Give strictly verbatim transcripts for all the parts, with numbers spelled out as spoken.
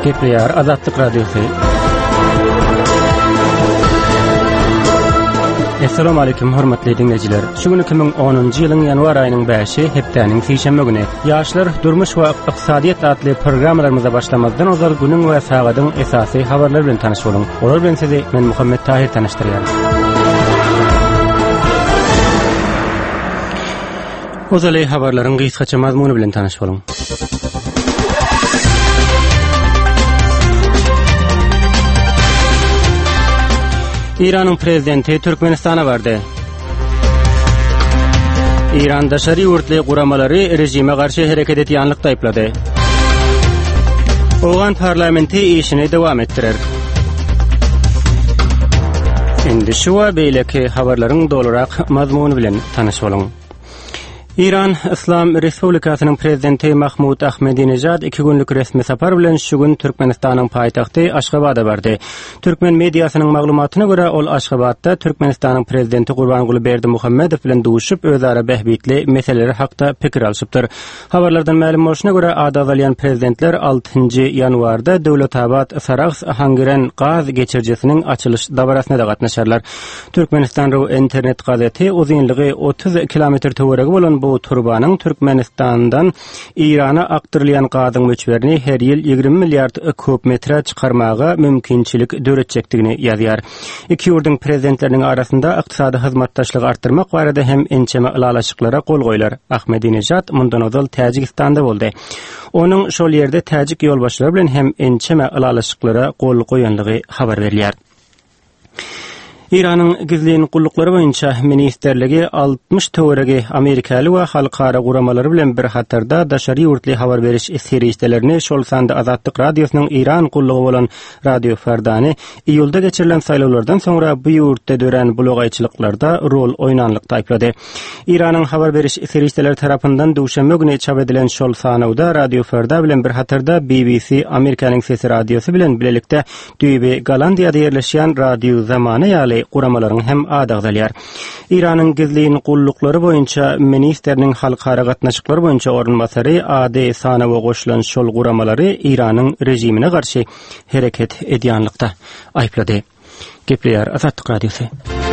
Gepleýär Azatlyk Radiosu. Assalamu alaykum hormatly dinleyijiler. Şu güni iki bin onuncu ýylyň ýanwar aýynyň beşi hepdeniň seýşembe güni. Ýaşlar durmuş we ykdysadyýat adly programmalarymyza başlamazdan ozal günüň we sagadyň esasy habarlary bilen tanyş boluň. Olar bilen sizi men Muhammed Tahir tanışdyrýar. Ozaly habarlaryň gysgaça mazmuny bilen tanyş boluň. İran'ın prezidenti Türkmenistan'a vardı. İran daşary urtly guramalary rejime garşy hereket etýänlikde aýplady. Oğan parlamenti işini dowam etdirer. Indi şu we beýleki habarlaryň dolarak mazmuny bilen tanyş boluň. İran İslam Respublikasynyň prezidenti Mahmud Ahmedinejad iki günlük resmi sapar bilen şu gün Türkmenistanyň paýtagty Aşgabatda bardy. Türkmen mediasynyň maglumatyna görä ol Aşgabatda Türkmenistanyň prezidenti Gurbanguly Berdimuhammedow bilen duşup özara behbitli meseleleri hakda pikir alşypdyr. Habarlardan ma'lum bolşuna görä adawalyan prezidentler altynjy ýanwarda Döwletabad Sarags Hangiren gaz geçirjesiniň açylyş dabarasyna da gatnaşarlar. Türkmenistan Raw internet gazeti uzunlygy otuz kilometr töweregi bolan bu turbanyň Türkmenistandan İrana akdyrylýan gazyň möçberini her ýyl ýigirmi milliard kub metre çykarmaga mümkinçilik döretjekdigini ýazýar. Iki ýurduň prezidentleriniň arasynda ykdysady hyzmatdaşlygy artdyrmak barada hem ençeme ılalaşyklara gol goýlar. Ahmedinejad mundan ozal Täjikistanda boldy. Onuň şol ýerde täjik ýolbaşçylary bilen hem ençeme ılalaşyklara gol goýanlygy habar berilýär. İran'ın gizliň gullukları boýunça ministerligi altmış töweregi Amerikaly we halkara guramalary bilen bir hatarda daşary urtly habar beriş serýistelerini şol sanda Azatlyk Radiosynyň İran gullugy bolan Radio Ferdany iýulda geçirilen saýlawlardan soňra bu ýurtda dören blogaýçylyklarda rol oýnanlykda aýplady. İran'yň habar beriş serýisteleri tarapyndan duşanma güni çap edilen şol sanawda Radio Ferda bilen bir hatarda B B C Amerikanyň sesi radiosy bilen bilelikde Düýbe Galandiýada ýerleşýän Radio Zamana ýaly guramalaryň hem adagdalýar. İran'yň gizliň gulluklary boýunça ministeriniň halkara gatnaşyklary boýunça orunmasary A D sanawa goşulan şol guramalary İran'yň rejimine garşy hereket edýänlikde aýplady. Gepleýär Azatlyk Radiosu.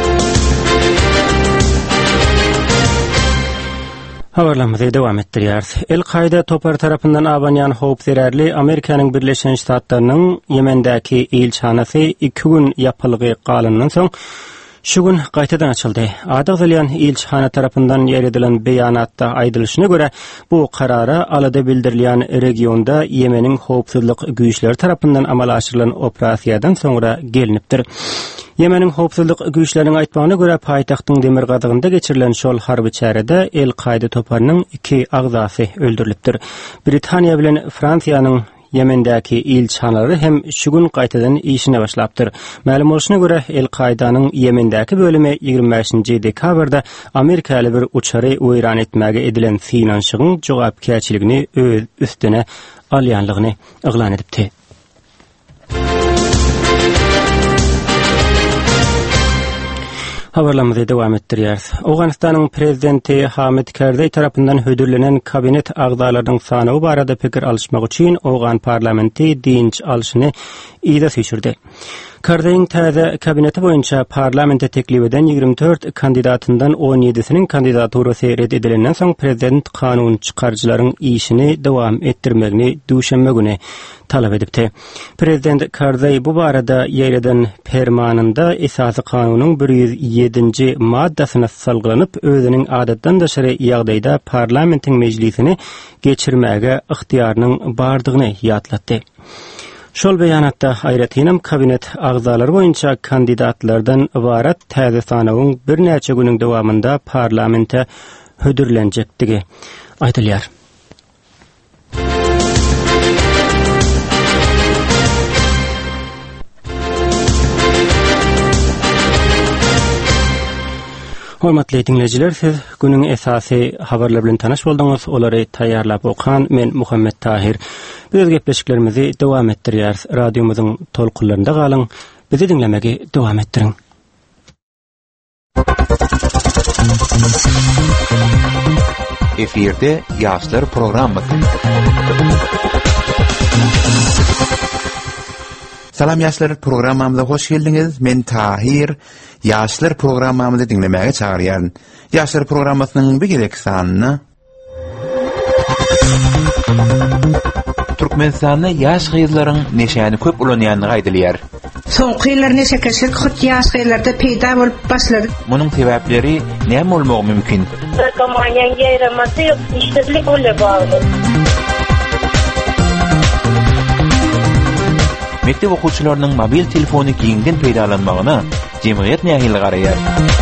Habarlarymyzy dowam etdirýär. El-Qaida topar tarapyndan abanýan howp zerärli Amerikanyň Birleşen Ştatlarynyň Ýemendäki elçihanasy iki gün ýapylygy galyndan soň şu gün gaýtadan açyldy. Adagdalyan elçihana tarapyndan ýeredilen beýanatda aýdylyşyna görä bu karara alada bildirilýän regionda Ýemeniň howpsuzlyk güýçleri tarapyndan amal aşyrylan operasiýadan soňra gelinipdir. Ýemeniň howpsuzlyk güýçleriniň aýtmagyna görä paýtagtyň demir gadygynda geçirilen şol harby çärede El-Qaida toparynyň iki agzasy öldürilipdir. Britaniýa bilen Fransiýanyň Ýemendäki elçihanalary hem şu gün gaýtadan işine başlapdyr. Ma'lum bolşuna görä El-Qaidanyň Ýemendäki bölümi ýigirmi beşinji dekabrda Amerikaly bir uçary öýran etmäge edilen finansygyň jogapkärçiligini öz üstüne alýanlygyny eglan edipdi. Habarlarymyzy dowam etdirýär. Awganistanyň prezidenti Hamid Karzai tarapyndan hödürlenen kabinet agzalarynyň sanawy barada pikir alşmak üçin Awgan parlamenti dinç alşyny ýa-da süýşürdi. Karzaiň täze kabineti boýunça parlamente teklip eden ýigirmi dört kandidatyndan on ýedisiniň kandidaturasy red edilenden soň prezident kanun çykarjylaryň işini dowam etdirmegini duşanma güni talap edipdi. Prezident Karzai bu barada ýereden fermanynda esasy kanunyň bir yüz ýedinji maddasyna salgylanyp özüniň adatdan daşary ýagdaýda parlamentiň mejlisini geçirmäge ygtiýarynyň bardygyny ýatlatdy. Şol beýanatda aýratynam kabinet agzalary boýunça kandidatlardan ibarat täze sanawyň bir näçe günüň dowamında parlamente hödürlenjekdigi aýdylýar. Hormatly dinleyijiler, siz günüň esasy habarlar bilen tanaş boldyňyz. Olary taýýarlap okan men Muhammed Tahir. Biz gepleşiklerimizi dowam etdirýär. Radiomyzyň tolkunlarynda galyň. Bizi dinlemegi dowam etdiriň. Efirde Ýaşlar programmy. Salam yaşlar programmamıza hoş geldiniz. Men Tahir. Yaşlar programmamızı dinlemeye çağırıyorum. Yaşlar programmasının bir gerek sanını Türkmenistan'da yaş kızların neşəni köp ulanyanını aydılıyar. Soňky ýyllar neşe keşik hut yaş gyllarda peýda bolup başlady. Munyň sebäpleri näme bolmagy mümkin? Narkomanyan ýaýramasy ýok, işsizlik bole bagly. Mektep okuwçylarynyň mobil telefony giňden peýdalanmagyna jemgyýet nähili garaýar.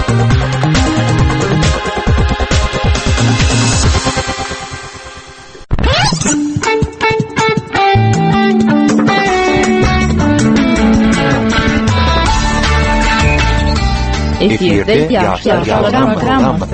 Efirde yaşlar programması.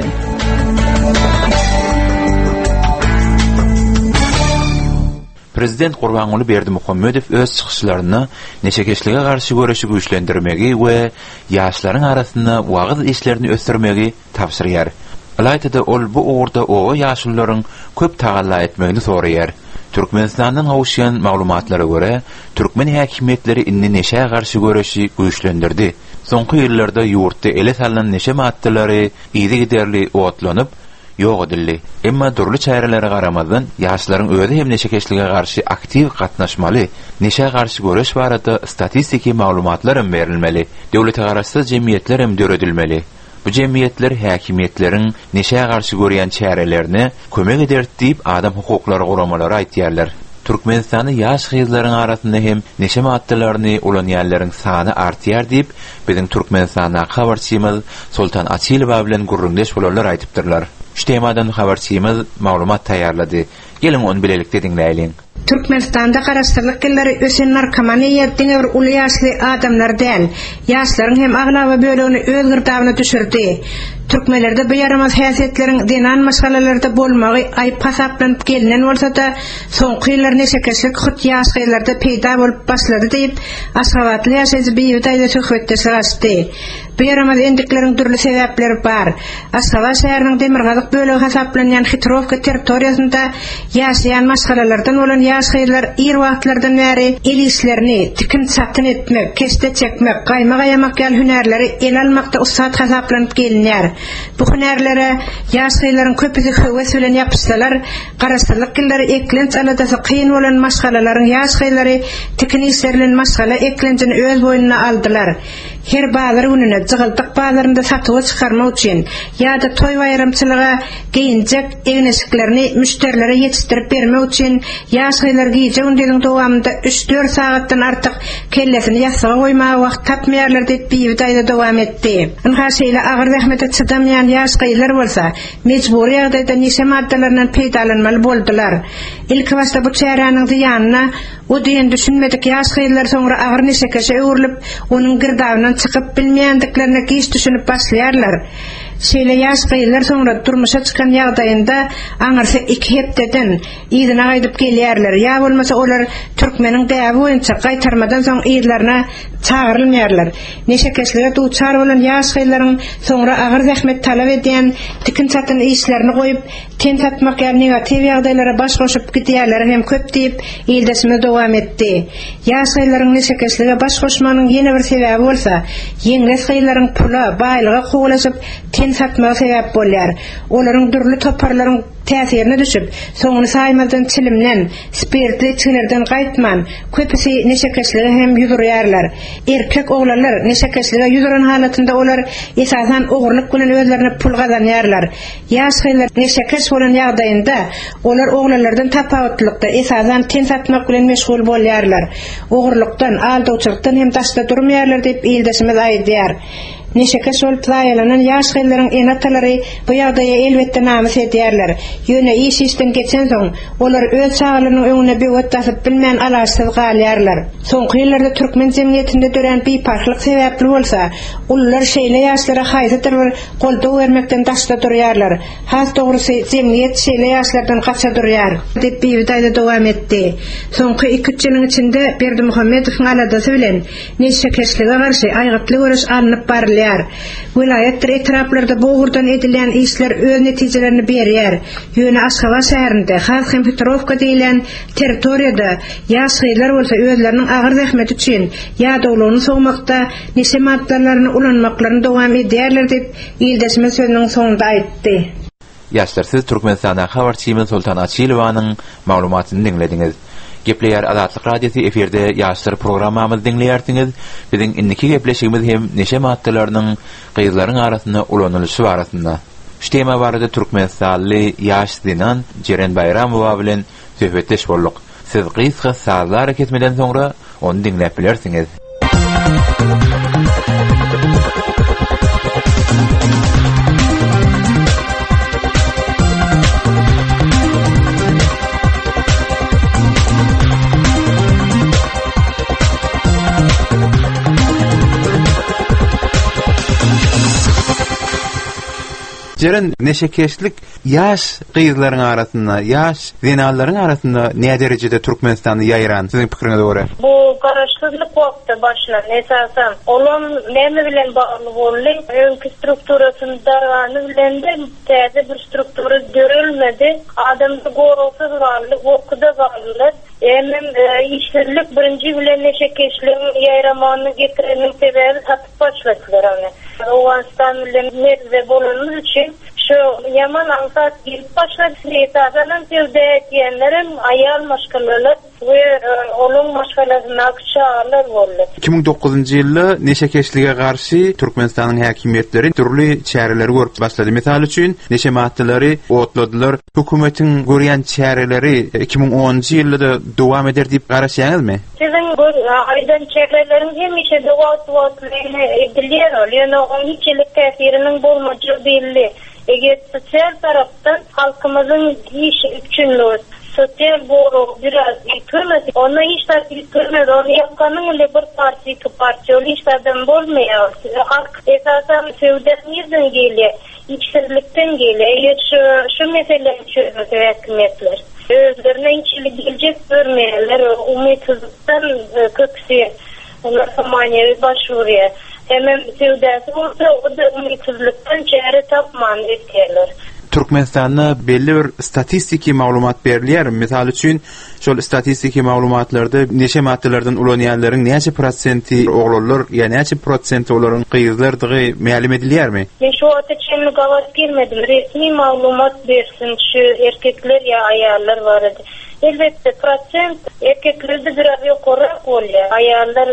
Prezident Gurbanuly Berdimuhammedow öz çykyşlaryny neşekeşlige garşy göreşi güýçlendirmegi we ýaşlaryň arasynda wagyz işlerini ösdürmegi tapşyrýar. Alayda ol bu uğurda o ýaşlaryň köp tagalla etmegini soraýar. Türkmenistanyň howşyan maglumatlara göre türkmen häkimetleri inni neşe garşy göreşi güýçlendirdi. Soňky ýyllarda ýurtda ele salan neşe maddalary ýygy giderli otlanyp ýok edildi. Emma durly çärelere garamazdan ýaşlaryň özi hem neşekeşlige garşy aktiv gatnaşmaly, neşe garşy göreş barada statistiki maglumatlar hem berilmeli. Döwlete garaşy jemgyýetler hem döredilmeli. Bu jemgyýetler häkimetleriň neşe garşy görýän çärelerini kömek eder diýip adam hukuklary guramalary aýtýarlar. Türkmenistan'da yaş kızların arasında hem neşe maddalaryny ulanýanlaryň sany artýar diýip biziň Türkmenistan'a habarçymyz Sultan Açylow bilen gurrundeş bolarlar aýtypdyrlar. Şu temadan habarçymyz maglumat taýýarlady. Gelin onu bilelikde dinleýin. Türkmenistanda garaşdyrlyk gillary ösen narkomaniýa diňe bir uly ýaşly adamlar däl, ýaşlaryň hem aglawa bölegini öz gyrdabyna düşürdi. Türkmenlerde bu yaramaz häsiýetleriň dinan masalalarda bolmagy aýyp hasaplanyp gelinen bolsa-da, soňky ýyllar neşekeşlik hut ýaş gyllarda peýda bolup başlady diýip Aşgabatly ýaşaýjy beýüdaýda söhbetde açdy. Bu yaramaz endikleriň türlü sebäpleri bar. Aşgabat şäheriniň Demirgazyk bölegi hasaplanýan Hitrovka territoriýasynda ýaşaýan masalalardan bolan ýaş gyllar ir wagtlardan bäri el işlerini tikin satyn etmek, keste çekmek, gaýma gaýamak ýaly hünärleri el almakda ustat hasaplanyp gelinýär. Bu hünärlere ýaş gyllaryň köpüsi höwes bilen ýapyşsalar, garaşdyrlyk gillary eklenç aladasy kyn bolan maşgalalaryň ýaş gyllary tikin işlerlen maşgala eklençini öz boýnuna aldylar. Her bazar gününe jygyldyk bazarynda satyga çykarmak üçin ýa-da toý bayramçylyga giyinjek egneşiklerini müşterilere ýetişdirip bermek üçin ýaş gyllar giýje gündüziň dowamında üç dört sagatdan artyk kellesini ýasaga goýmagy wagt tapmaýarlar diýip beýüdaýda dowam etdi. Ynha şeýle agyr zähmete çydamaýan ýaş gyllar bolsa, mejburi ýagdaýda neşe maddalarynyň peýdalanmaly boldular. Ilk başda bu çäranyň ýanyna o diýen düşünmedik ýaş gyllar soňra agyr neşekeşe öwrülip, onuň girdabynyň çykyp bilmeýändiklerine giş düşünüp başlaýarlar. Şeýle ýaş gyllar soňra durmuşa çykan ýagdaýynda aňyrsa iki hepdeden ýygyna gaýdyp gelýärler. Ýa bolmasa olar türkmeniň däbi boýunça gaýtarmadan soň ýylaryna çağırylmaýarlar. Neşekeşlige duçar bolan ýaş gyllaryň soňra agyr zähmet talap edýän tikin satyn işlerini goýup, ten satmak ýa negativ ýagdaýlara baş goşup gidýärler hem köp diýip ýyldysmy dowam etdi. Ýaş gyllaryň neşekeşlige baş goşmanyň ýene bir sebäbi bolsa, ýeňles gyllaryň pula, baýlyga gowalaşyp ten satmagy sebäp bolýar. Olaryň durly toparlaryň täsirine düşüp, soňuny saýmadan çilimlen, spirtli içkilerden gaýtman, köpüsi neşekeşlige hem ýüzürýärler. Erkek oglanlar neşekeşlige ýüzüren halatynda olar esasan ogurlyk bilen özlerine pul gazanýarlar. Ýaş gyllar neşekeş bolan ýagdaýynda olar oglanlardan tapawatlykda esasan ten satmak bilen meşgul bolýarlar. Ogurlykdan, aldawçylykdan hem daşda durmaýarlar diýip ýyldysymyz aýdýar. Neşekeş bolup daýalanan ýaş gyllaryň enatalary bu ýagdaýa elbetde namys edýärler. Ýöne iş işden geçen soň olar öz çağlarynyň öňüne bewet tasyp bilmän alaçsyz galýarlar. Soňky ýyllarda türkmen jemgyýetinde dören beýparlyk sebäpli bolsa, ular şeýle ýaşlara haýsydyr bir goldaw bermekden daşda durýarlar. Has dogrusy jemgyýet şeýle ýaşlardan gaça durýar diýip beýüdaýda dowam etdi. Soňky iki üç ýylyň içinde Berdimuhammedowyň aladasy bilen neşekeşlige garşy aýgytly göreş alınıp barly. eder. Vilayet etraplarda boğurdan edilen işler öz netijelerini berýär. Ýöne Aşgabat şäherinde Hazkem Petrovka diýilen territoriýada ýaşgylar bolsa özleriniň agyr zähmet üçin ýa-da sogmakda neşe maddalaryny ulanmaklaryny dowam edýärler diýip ýyldaşma sözüniň soňunda aýtdy. Ýaşlarsyz Türkmenistana habarçymy Sultan Açylowanyň maglumatyny dinlediňiz. Gepleýär Azatlyk radiosu eferde ýaşlar programmamyzy dinleýärsiňiz. Biziň indiki gepleşigimiz hem neşe maddalarynyň gyzlaryň arasyna ulanylşy barasynda. Şu tema barada Türkmenistanly ýaş dinan Jeren Bayramowa bilen söhbetleş bolduk. Siz gysga sazlar ketmeden soňra onu dinläp bilersiňiz. Jeren neşekeşlik ýaş gyzlaryň arasynda, ýaş zenalaryň arasynda näme derejede Türkmenistany ýaýran? Siziň pikiriňize görä. Bu garaşsyzlyk wagty başlan esasen olam näme bilen bagly boldy? Öňki strukturasynda gany bilen de täze bir struktura görülmedi. Adamdy gorulsa durarly, okuda barly. Emem işçilik birinci bilen neşekeşligiň ýaýramanyny getirenin sebebi satyp başladylar ony. Owastan bilen merze bolanyň üçin şu yaman ansat gelip başladı. Esasen tevde etýänlerim aýal maşgalalar we olum maşgalasyna akçalar boldy. iki bin dokuzunçy ýylda neşekeşlige garşy Türkmenistanyň häkimetleri türli çäreleri görüp başlady. Misal üçin neşe maddalary otladylar. Hökümetiň görýän çäreleri iki bin onunçy ýylda dowam eder diýip garaşýaňyzmy? Siziň bu aýdan çäreleriniň hemişe dowam edilýär. Ýöne onun hiçlik täsiriniň bolmagy belli. Eger sosial tarapdan halkymyzyň iş üçinli sosyal boru biraz yıkılmadı. Ona hiç de yıkılmadı. Onu yapkanın ile bir parti, iki parti öyle işlerden bolmuyor. Halk esasen sevdemizden geliyor. İçsizlikten geliyor. Eğer şu, şu meseleyi çözmesi hükümetler. Özlerine içilik gelecek görmeyenler umitsizlikten köksüye. Onlar samanyevi başvuruyor. Hemen sevdesi olsa o da umitsizlikten çare tapman etkiler. Türkmenistan'a belli bir statistiki maglumat berilýär. Misal üçin şol statistiki maglumatlarda neşe maddelerden ulanýanlaryň näçe prosenti oglanlar, ýa-ni näçe prosenti olaryň gyzlardygy ma'lum edilýärmi? Men şu açyň gawat girmedim. Resmi maglumat bersin şu erkekler ýa aýallar barady. Elbette prosent erkeklerde biraz ýokarak bolýar. Aýallar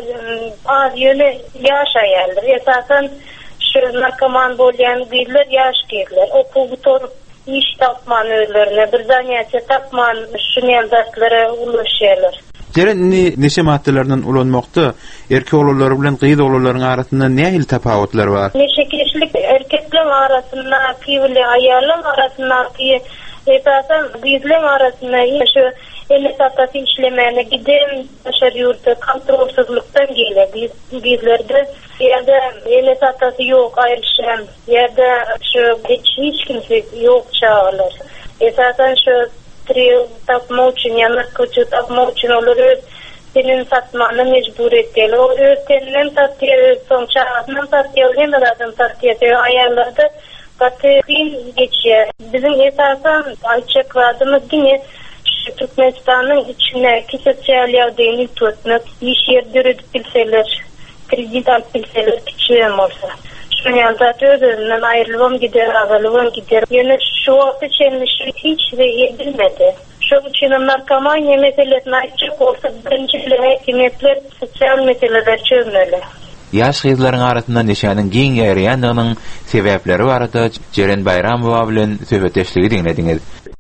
az ýöne ýaş aýallar. Esasen şu narkoman bolýan gyzlar ýaş gyzlar. Okul bitorup iş tapman öýlerine, bir zanýatça tapman şu ýerdaşlara ulaşýarlar. Jeren neşe maddelerden ulanmakda erkek oğulları bilen gyz oğullaryň arasynda nähil tapawutlar bar? Neşekeşlik erkekler arasynda kiwili aýallar arasynda ki esasen gyzlar arasynda şu eline satası işlemene giden başarı yurdu kontrolsüzlükten geliyor. Bizlerde yerde eline satası yok ayrışan yerde şu hiç, hiç kimse yok çağırlar. Esasen şu tril tapma için yanak kötü tapma için olur senin satmanı mecbur ettiler. O öğreteninden satıyor, son çağırından satıyor, hem de zaten satıyor. Ayarlarda katı geçiyor. Bizim esasen açık vardığımız yine Türkmenistan'ın içine ki sosyal yardımını tutmak, iş yerleri bilseler, kredit alıp bilseler küçüğüm olsa. Şu yanda özünden ayrılığım gider, ağırlığım gider. Yani şu vakti çelmişi hiç de edilmedi. Şu için narkomanya meselesine açık olsa birinci hekimiyetler sosyal meseleler çözmeli. Yaş gyzlaryň arasynda neşäniň giň ýaýrandygynyň sebäpleri barada Jeren Bayramowa bilen söhbetleşligi dinlediňiz.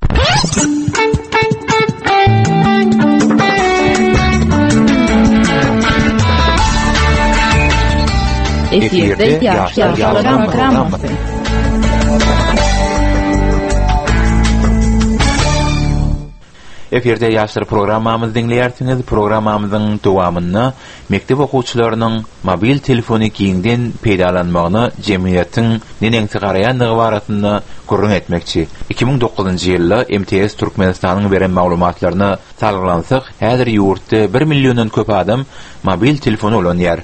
Eferde ýaşlar programmasy. Eferde ýaşlar programmamyzy dinleýärsiňiz. Programmamyzyň dowamyny mektep okuwçylarynyň mobil telefony giňden peýdalanmagyny jemgyýetiň neňse garaýandygy barasynda gurrun etmekçi. iki bin dokuzunçy ýylda M T S Türkmenistanyň beren maglumatlaryna salglansak, häzir ýurtda bir milliondon köp adam mobil telefony ulanýar.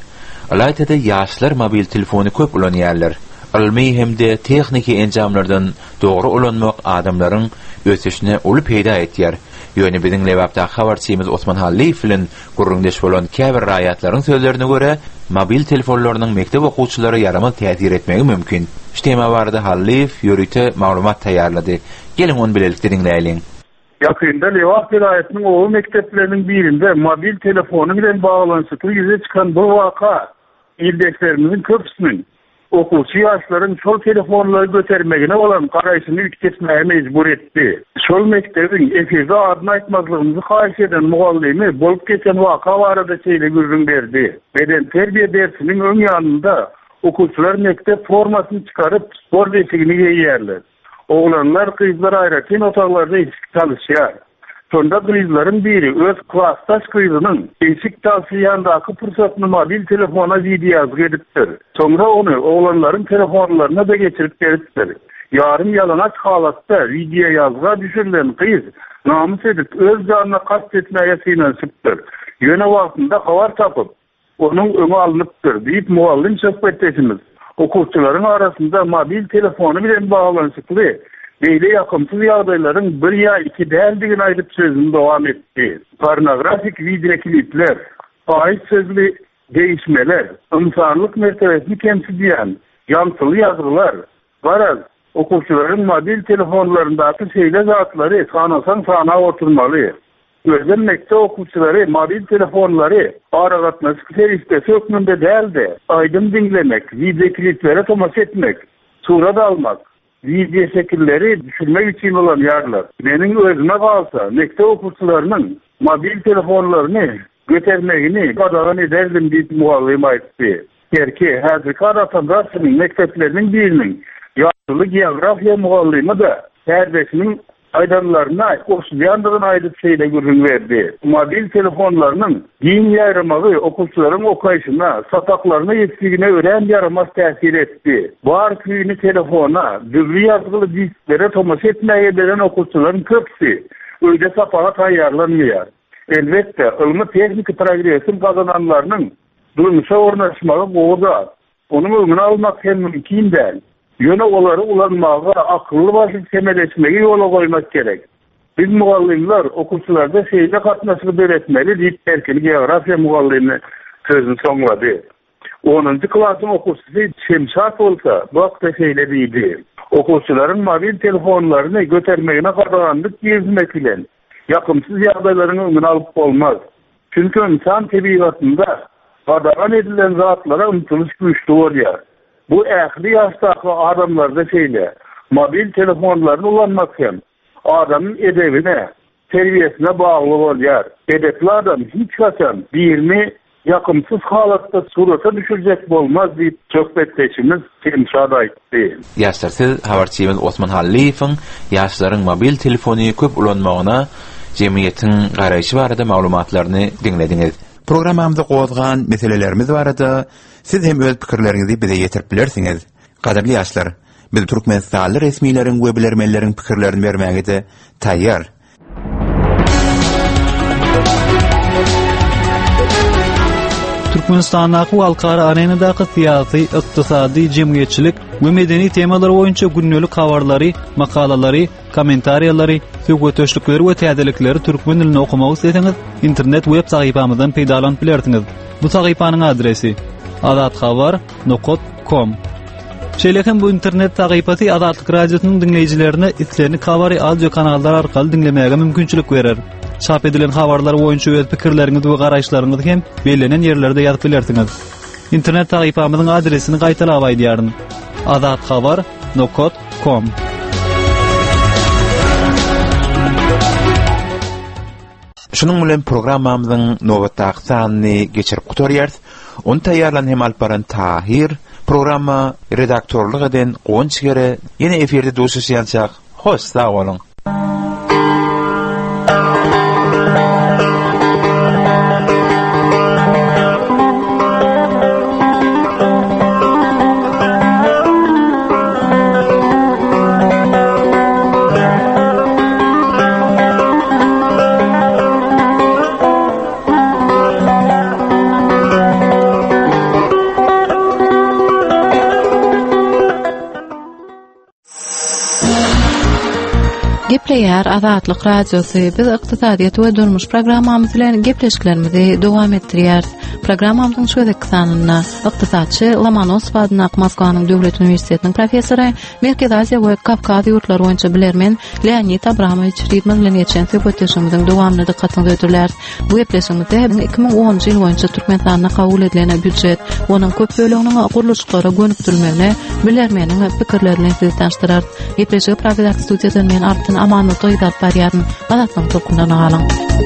Alayda ýaşlar mobil telefony köp ulanýarlar. Ilmi hemde texniki enjamlardan dogry ulanmak adamlaryň ösüşine uly peýda etýär. Ýöne biziň lebapda habarçymyz Osman Halliýew bilen gurrundaş bolan käbir raýatlaryň sözlerine görä, mobil telefonlarynyň mektep okuwçylary ýarama täsir etmegi mümkin. Şeýle barada Halliýew ýörükde maglumat taýýarlady. Gelin onu bilelikde dinleýin. Yakında Lewak vilayetinin oğul mekteplerinin birinde mobil telefonu bilen bağlantılı yüze çıkan bu vaka ildeklerimizin köpüsünün okuvçu yaşların sol telefonları götürmegine olan karayışını yükseltmeye mecbur etti. Sol mektebin efirde adını aytmazlığımızı kahiş eden muallimi bolup geçen vaka varada şeyle gürrün verdi. Beden terbiye dersinin ön yanında okuvçular mektep formasını çıkarıp spor desigini giyerler. Oğlanlar kızlar ayrıca otaqlarda eksik çalışıyor. Sonda kızların biri öz klastaş kızının eksik tavsiyandaki fırsatını mobil telefona video yazgı ediptir. Sonra onu oğlanların telefonlarına da geçirip veriptir. Yarım yalanaç halatta video yazgıya düşürülen kız namus edip öz canına kastetmeye sinansıptır. Yöne vaktinde havar tapıp onun önü alınıptır deyip muallim sohbetleşimiz. Okuvçuların arasında mobil telefonu bilen bağlantılı beýle ýakymsyz ýagdaýlaryň bir ýa iki däldigini aýdyp sözüni dowam etdi. Pornografik video klipler, faýyz sözli değişmeler, insanlyk mertebesini kemsil diýen ýamsyly ýazgylar, garaz okuvçuların mobil telefonlaryndaky şeýle zatlary sanasan sana oturmaly. Özden mektep okuvçuları mobil telefonları aragatması seristesi hükmünde däldi. Aydın dinlemek, video kliplere tomas etmek, surat almak, video şekilleri düşürmek için olan yerler. Benim özüme kalsa mektep okuvçularının mobil telefonlarını götürmegini qadağan ederdim deyip muallim aytdy. Erki häzirki aratandarsının mekteplerinin birinin ýaşly geografiya muallimi da tärbiyesinin aydanlarına oxuyandygyny aýdyp şeýle gürrün berdi. Mobil telefonlarynyň giň ýayramagy okuvçylaryň okaýyşyna, sapaklaryna ýetişigine ören ýaramaz täsir etdi. Bar küýüni telefona, düzgün ýazgyly disklere tomas etmäge beren okuvçylaryň köpsi öýde sapaga taýýarlanmaýar. Elbetde, ilmi teknik progresim kazananlarynyň durmuşa ornaşmagy goýda, onuň öňüne almak hem mümkin däl. Yöne olary ulanmağa akıllı başyp semeleşmegi ýola goýmak gerek. Biz muallimler okuvçularda şeýle gatnaşyp öğretmeli diýip belki geografiya muallimi sözüni soňlady. onuncu klasyň okuvçysy Şemşat bolsa bu hakda şeýle diýdi. Okuvçylaryň mobil telefonlaryny götürmegine gadaganlyk gezmek bilen ýakymsyz ýagdaýlaryň öňüne alyp bolmaz. Çünki insan tebigatynda gadagan edilen zatlara umtuluş güýçli bolýar. Bu ähli ýaşdaky adamlarda şeýle mobil telefonlaryny ulanmak hem adamyň edebine, terbiýesine bagly bolýar. Edepli adam hiç kaçan birini ýakymsyz halatda surata düşürjek bolmaz diýip söhbetleşimiz Şemşat aýtdy. Ýaşlar siz habarçymyz Osman Halliýewiň ýaşlaryň mobil telefony köp ulanmagyna jemgyýetiň garaýşy barada maglumatlaryny dinlediňiz. Programamyzda gozgan meselelerimiz barada siz hem öz pikirleriňizi bize ýetirip bilersiňiz. Gaderli ýaşlar, biz Türkmenistanly resmiýleriň we bilermenleriň pikirlerini bermäge de taýýar. Türkmenistandaky halkara arenadaky syýasy, ykdysady, jemgyýetçilik we medeni temalar boýunça günnelik habarlary, makalalary, kommentariýalary, söhbetleşikleri we täzelikleri türkmen dilinde okumagy isteseňiz, internet web sahypamyzdan peýdalanyp bilersiňiz. Bu sahypanyň adresi adatxabar nokta com. Şeýlehem bu internet sahypasy Adatlyk radiosynyň dinleýijilerine islerini kabary audio kanallar arkaly dinlemäge mümkinçilik berer. Çap edilen habarlar boýunça öz pikirleriňizi we garaýşlaryňyzy hem belenen ýerlerde ýazyp bilersiňiz. İnternet sahypamyzyň adresini gaýtalap aýdýaryn. adatxabar nokta com. Şunun bilen programmamyzyň nowatdaky sanyny geçirip gutarýar. Onu taýýarlan hem alparan Tahir, programma redaktorluk eden Gonçgere ýene eferde duşuşýançak. Hoş sag bolun. Gepleýär Azatlyk Radiosu biz ykdysadyýat we durmuş programmamyz bilen gepleşiklerimizi dowam etdirýär. Programmamyzyň şöhretli sanyna ykdysadçy Lomonosov adına Moskwanyň Döwlet Uniwersitetiniň professory, Merkez Aziýa we Kavkaz ýurtlary boýunça bilermen Leonid Abramovich Friedman bilen geçen söhbetleşigimiziň dowamly dikkatyny öýdürler. Bu gepleşigimizde iki ming onunçy ýyl boýunça Türkmenistanda kabul edilen büdjet, onuň köp bölüginiň guruluşlara gönükdirilmegine bilermeniň pikirlerini sizi tanıştyrar. Gepleşigi Pravda studiýadan men artyn amanly toýdap barýaryn, Azatlyň tokundan alyň.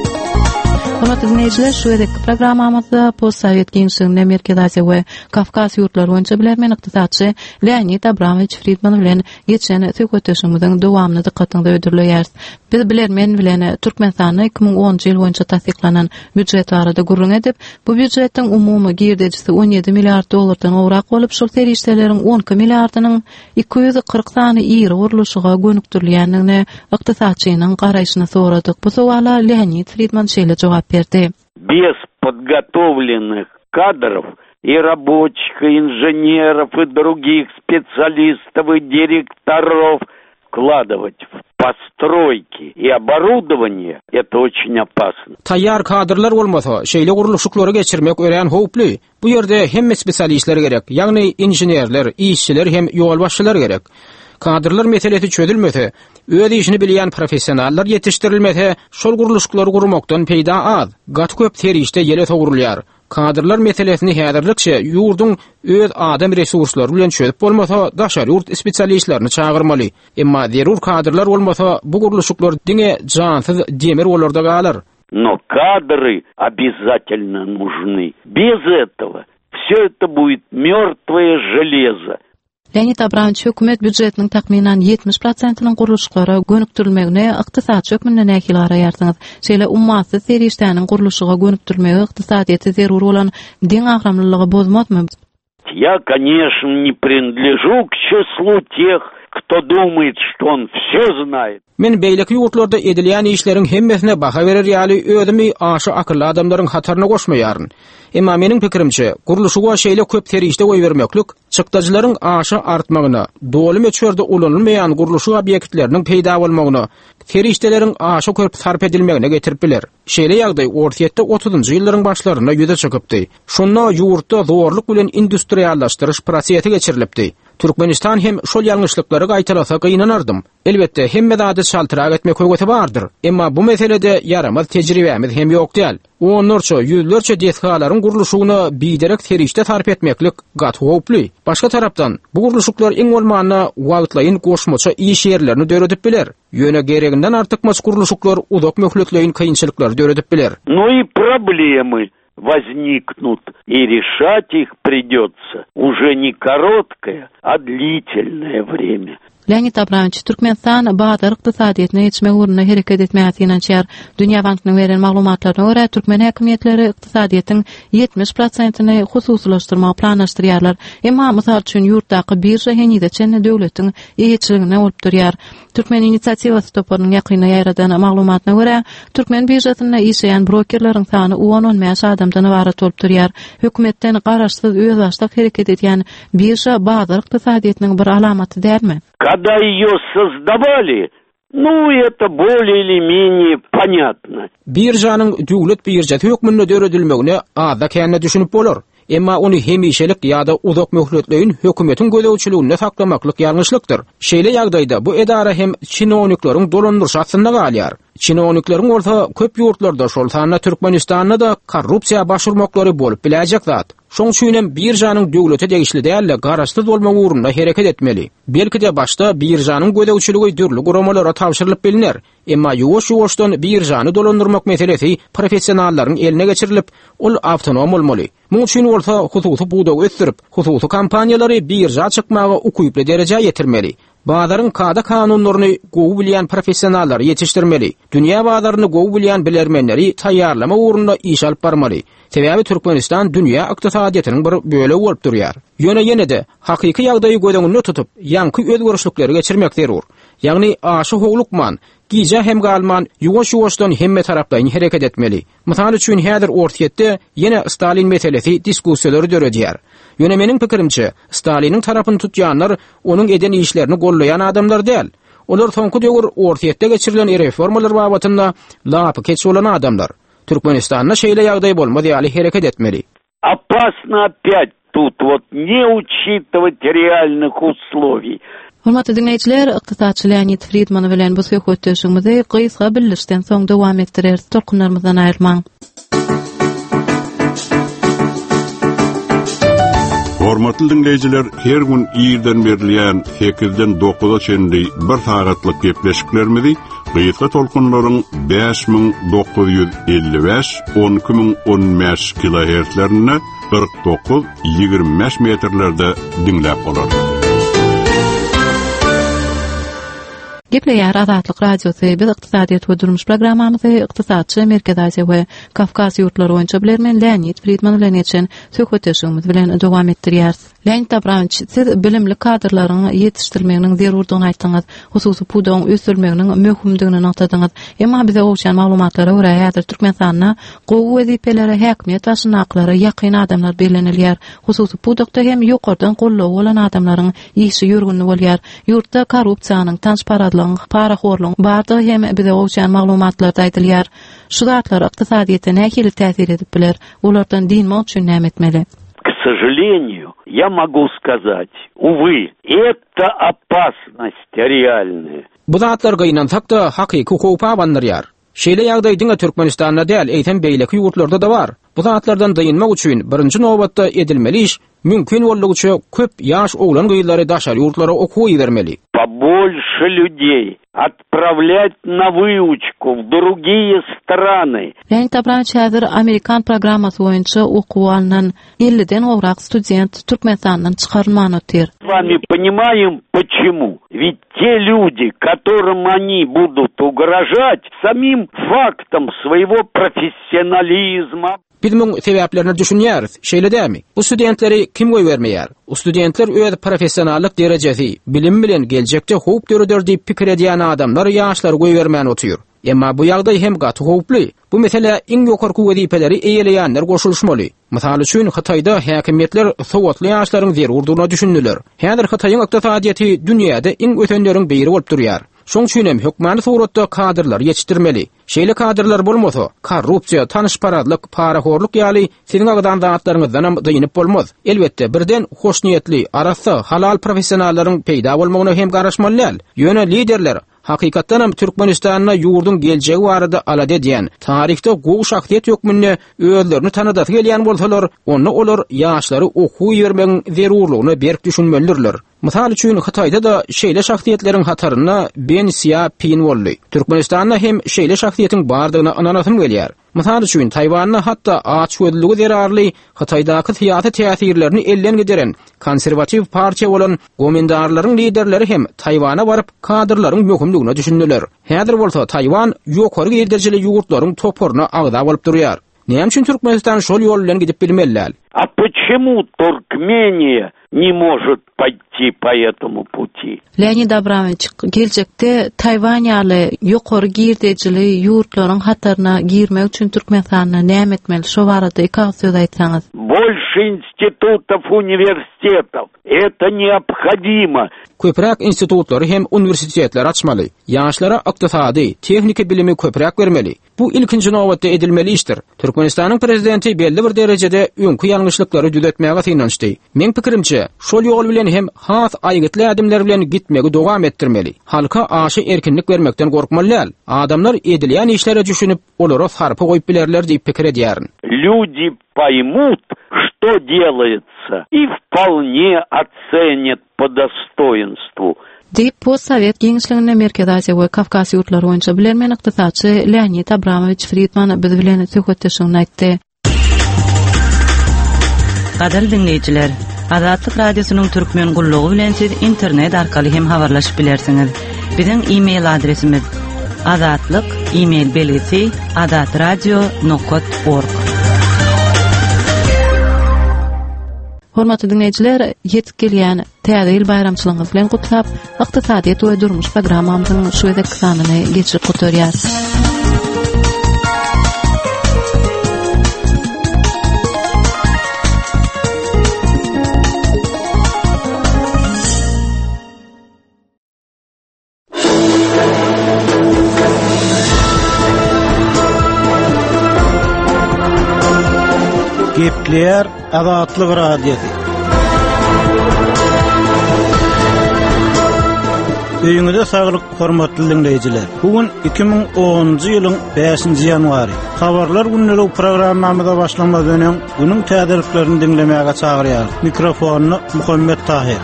Hormatly dinleýijiler, şu edeki programmamyzda postsovet gençligine Merkez Aziýa we Kavkaz ýurtlary boýunça bilermen ykdysadçy Leonid Abramovich Friedman bilen geçen söhbetleşigimiziň dowamly dikkatyny öýdürler. Biz bilermen bilen Türkmenistanyň iki ming onunçy ýyl boýunça tasdiklanan büdjet barada gurrun edip, bu büdjetiň umumy girdejisi on ýedi milliard dollardan owrak bolup, şol terişdeleriň on iki milliardynyň iki ýüz kırk sany ýyry guruluşyga gönükdirilýändigini ykdysadçynyň garaýşyny soradyk. Bu sowala Leonid Friedman şeýle jogap berdi. Без подготовленных кадров и рабочих, и инженеров, и других специалистов, и директоров вкладывать в постройки и оборудование — это очень опасно. Tayyar kadrlar olmasa, şeýle guruluşyklary geçirmek ören howply. Bu ýerde hem spesialistler gerek, ýagny injenerler, işçiler hem ýol başçylar gerek. Kadrlar meselesi çözülmese, öýde işini bilýän professionallar ýetişdirilmese, şol guruluşyklary gurmakdan peýda az, gat köp terişde ýele togurulýar. Kadrlar meselesini häzirlikçe ýurdun öz adam resurslary bilen çözüp bolmasa, daşary ýurt spesialistlerini çağırmaly. Emma zerur kadrlar bolmasa, bu guruluşyklar diňe jansyz demir bolarda galar. Но кадры обязательно нужны. Без этого все это будет мёртвое железо. Leonid Abramovich hökümet büdjetiniň takminan ýetmiş prosentynyň guruluşlara gönükdirilmegine ykdysatçy hökümden nähili garaýarsyňyz. Şeýle ummatsy serişdäniň guruluşyga gönükdirilmegi ykdysadyýaty zerur bolan diň agramlylygy bozmadmy? Я, конечно, не принадлежу к числу тех, кто думает, что он все знает. Men beýleki ýurtlarda edilýän işleriň hemmesine baha berer ýaly özümi aşy akylly adamlaryň hatarına goşmaýaryn. Emma meniň pikirimçe, guruluşyga şeýle köp terişde goý bermeklik çykdajylaryň aşy artmagyna, doly meçherde ulanylmaýan guruluşy obýektleriniň peýda bolmagyna, terişdeleriň aşy köp sarp edilmegine getirip biler. Şeýle ýagdaý ortaýetde otuzunçy ýyllaryň başlaryna ýüze çykypdy. Şonda ýurtda zorluk bilen industriallaşdyryş prosesi geçirilipdi. Türkmenistan hem şol ýalňyşlyklary gaýtalasa gynanardım. Elbetde hemme zady şaltyrak etmek höwgeti bardyr. Emma bu meselede yaramaz tejribemiz hem ýok däl. Onlarça, ýüzlerçe deskalaryň guruluşyny biderek terişde sarp etmeklik gat howply. Başga tarapdan, bu guruluşyklar iň bolmany wagtlaýyn goşmaça iş ýerlerini döredip biler. Ýöne gereginden artyk mas guruluşyklar uzak möhletleýin kynçylyklary döredip biler. Ну и проблемы возникнут, и решать их придется уже не короткое, а длительное время. Leonid Abramovich Türkmenistan baýar ykdysadyýatyna ýetişmek ugrunda hereket etmäsi inançýar. Dünýä bankynyň beren maglumatlaryna görä, Türkmen häkimetleri ykdysadyýatyň ýetmiş prosentyny hususlaşdyrmagy planlaşdyrýarlar. Emma mysal üçin ýurtdaky birja henide çenne döwletiň ýetişligine bolup durýar. Türkmen inisiatiwasy toparynyň ýakyna ýaradan maglumatyna görä, Türkmen birjasynda işleýän brokerleriň sany on on beş adamdan ibaret bolup durýar. Hökümetden garaşsyz öz başlyk hereket etýän birja baýar ykdysadyýatynyň bir alamaty dälmi? Когда ее создавали, ну, это более или менее понятно. Birjanyň döwlet birjasy hökmünde döredilmegine azda känne düşünüp bolar. Emma onu hemişelik ýa-da uzak möhletleýin hökümetiň gözegçiliginde saklamaklyk ýalňyşlykdyr. Şeýle ýagdaýda bu edara hem çinowniklaryň dolandyryş atynda galýar. Çinowniklaryň orta köp ýurtlarda şol sanyna Türkmenistanda da korrupsiýa başurmaklary bolup biläjek zat. Şoň üçin birjanyň döwlete degişli däl, garaşsyz bolmak ugrunda hereket etmeli. Belki de başda birjanyň gözegçiligi dürli guramalara tapşyrylyp biliner. Emma ýuwaş-ýuwaşdan birjany dolandyrmak meselesi professionallaryň eline geçirilip, ol awtonom bolmaly. Muň üçin olsa hususy budag ötürip, hususy kampaniýalary birja çykmagy ukuyply derejä ýetirmeli. Bazaryň kada kanunlaryny gowy bilýän professionallar ýetişdirmeli. Dünýä bazaryny gowy bilýän bilermenleri taýýarlama ugrunda iş alyp barmaly. Sebäbi Türkmenistan dünýä ykdysadyýatynyň bir böle bolup durýar. Ýöne ýene-de hakyky ýagdaýy gödeňinde tutup, ýanky özgörüşlikleri geçirmek zerur. Ýagny aşy hoglukman, gija hem galman ýuwaş-ýuwaşdan hemme tarapdaýyn hereket etmeli. Mysal üçin häzir ortaýetde ýene Stalin meselesi diskussiýalary döredýär. Ýöne meniň pikirimçe, Staliniň tarapyny tutýanlar onuň eden işlerini gollaýan adamlar däl. Olar soňky döwür ortaýetde geçirilen reformalar babatynda lapy keçip bolan adamlar. Türkmenistanda şeýle ýagdaý bolmady ýaly hereket etmeli. Опасно опять тут вот не учитывать реальных условий. Hormatly dinleýijiler, ykdysaçy Leonid Friedman bilen bu söhbetleşigimizi gysga bildirişden soň dowam etdirer. Torkunlarymyzdan aýrylmaň. Hormatly dinleýijiler, her gün ýerden berilýän sekizden dokuza çenli bir sagatlyk gepleşiklerimizi gysga tolkunlaryň beş ming dokuz ýüz elli beş on iki ming on beş kilohertzlerine kırk dokuz ýygrimi beş metrlerde dinläp bolar. Gepleýär Azatlyk radiosy biz ykdysadyýat we durmuş programmamyzy ykdysadçy Merkez Aziýa we Kafkas ýurtlary boýunça bilermen Leonid Friedman bilen geçen söhbetleşigimiz bilen dowam etdirýär. Leonid Abramowitch, siz bilimli kadrlaryň ýetişdirmeginiň zerurdygyny aýtdyňyz, hususy pudoň ösdürmeginiň möhümdigini noktadyňyz. Emma bize owşan maglumatlara görä häzir Türkmenistanda gowy wezifelere häkimiýet başynaklary ýakyn adamlar belenilýär. Hususy pudokda hem ýokardan gollaw bolan adamlaryň ýyşy ýürgünli bolýar. Ýurtda korrupsiýanyň tanşparadlygyň, paraxorlygyň bardygy hem bize owşan maglumatlarda aýdylýar. Şu zatlar ykdysadyýata nähili täsir edip biler? Olardan dinmek üçin näme etmeli? К сожалению, я могу сказать, увы, это опасность реальная. Bu zatlar gynansak da hakyky hukuk bandyryar. Şeýle ýagdaýdyň Türkmenistanda däl, eýtem beýleki ýurtlarda da bar. Bu zatlardan daýynmak üçin birinji nowbatda edilmeli iş, mümkin boldugyça köp ýaş oglan gyýlary daşary ýurtlara okuwy bermeli. Побольше людей отправлять на выучку в другие страны. Leonid Abramowitch häzir Amerikan programmasy boýunça okuw alynan elliden gowrak student Türkmenistandan çykarylmagyny ötýär. С вами понимаем почему? Ведь те люди, которым они будут угрожать самим фактом своего профессионализма. Biz muň sebäplerini düşünýäris. Şeýle dämi? Bu studentleri kim goý bermeýär? O studentler öz professionallyk derejesi, bilim bilen geljekde howp döredir diýip pikir edýän adamlar ýaşlary goý bermäni otýar. Emma bu ýagdaý hem gaty howply. Bu mesele iň ýokarky wezipeleri eýeleýänler goşulşmaly. Mysal üçin Hitaýda häkimiýetler sowatly ýaşlaryň zerurdygyna düşündiler. Häzir Hitaýyň ykdysadyýaty dünýäde iň ötenleriň biri bolup durýar. Şoň üçin hem hökmany suratda kadrlar ýetişdirmeli. Şeýle kadrlar bolmasa, korrupsiýa, tanışparadlyk, paraxorlyk ýaly seniň agdan zatlaryňyzdan daýynyp bolmaz. Elbetde birden hoş niýetli, arasy halal professionallaryň peýda bolmagyna hem garaşmaly. Ýöne liderler hakykatdan hem Türkmenistanyna ýurdun geljegi barada alady edýän, tarihde gowy şahsiýet ýokmyny özlerini tanydasy gelýän bolsalar, onu olar ýaşlary okuw bermegiň zerurlygyny berk düşünmelidirler. Mysal üçin Hitaýda da şeýle şahsiýetleriň hataryna Ben Xiaoping boldy. Türkmenistanda hem şeýle şahsiýetiň bardygyna ananasym gelýär. Mysal üçin Taýwanyň hatda aç gözlügi zerarly Hitaýdaky syýasy täsirlerini elden gideren konserwatiw partiýa bolan gomendarlaryň liderleri hem Taýwana baryp kadrlaryň möhümdigine düşündiler. Häzir bolsa Taýwan ýokary derejeli ýurtlaryň toporyna agda bolup durýar. Näme üçin Türkmenistan şol ýol bilen gidip bilmelär? А почему Туркмения не может пойти по этому пути? Leonid Abramowitch, geljekde Taýwan ýaly ýokary girdejili ýurtlaryň hataryna girmek üçin Türkmenistanda näme etmeli? Şo barada iki söz aýtsaňyz. Больше институтов, университетов. Это необходимо. Köprak institutları hem universitetler açmaly. Ýaşlara ykdysady, tehnika bilimi köprak bermeli. Bu ilkinji nowatda edilmeli işdir. Türkmenistanyň prezidenti belli bir derejede öňkü ýalňyşlyklary düzeltmäge synançdy. Men pikirimçe, şol ýol bilen hem has aýgytly adamlar bilen gitmegi dowam etdirmeli. Halka aşy erkinlik bermekden gorkmaly. Adamlar edilýän işlere düşünüp, olara sarpy goýup bilerler diýip pikir edýärin. Люди поймут, что делается, и вполне оценят по достоинству. Deyip postsovet geňişligine Merkez Aziýa we Kafkas ýurtlary boýunça bilermen ykdysaçy Leonid Abramowitch Friedman biz bilen söhbetleşigini aýtdy. Gaderli dinleýijiler, Azatlyk radiosynyň türkmen gullugy bilen siz internet arkaly hem habarlaşyp bilersiňiz. Biziň e-mail adresimiz azatlyk e-mail belgisi azatradio nokta org. Hormatly dinleýijiler, ýetip gelýän täze ýyl bayramçylygyňyz bilen gutlap, ykdysadyýat we durmuş programmamyzyň şu edek sanyny geçirip gutarýar. Gepler Azatlyk Radiosu. Öýüňizde saglyk, hormatly dinleýijiler. Bugün iki ming onunjy ýylyň beşinji ýanwary. Habarlar günleri programmamyza başlamadan öň günüň täzeliklerini dinlemäge çagyrýar. Mikrofonu Muhammed Tahir.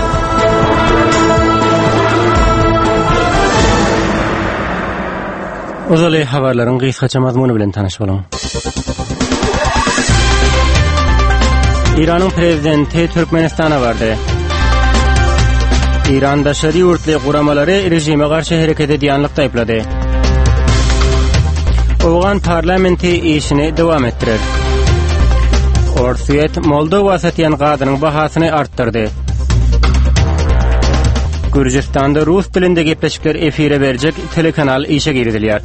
Ozaly habarlaryň gysgaça mazmuny bilen tanyş bolaň. İran'ın prezidenti Türkmenistan'a vardı. İran daşary ýurtly guramaları rejime garşy hereket edýänlikde aýplady. Owgan parlamenti işini dowam etdirer. Orsuet Moldowa satýan gazynyň bahasyny artdyrdy. Gürjistanda rus dilinde gepleşikler efire berjek telekanal işe girdilýär.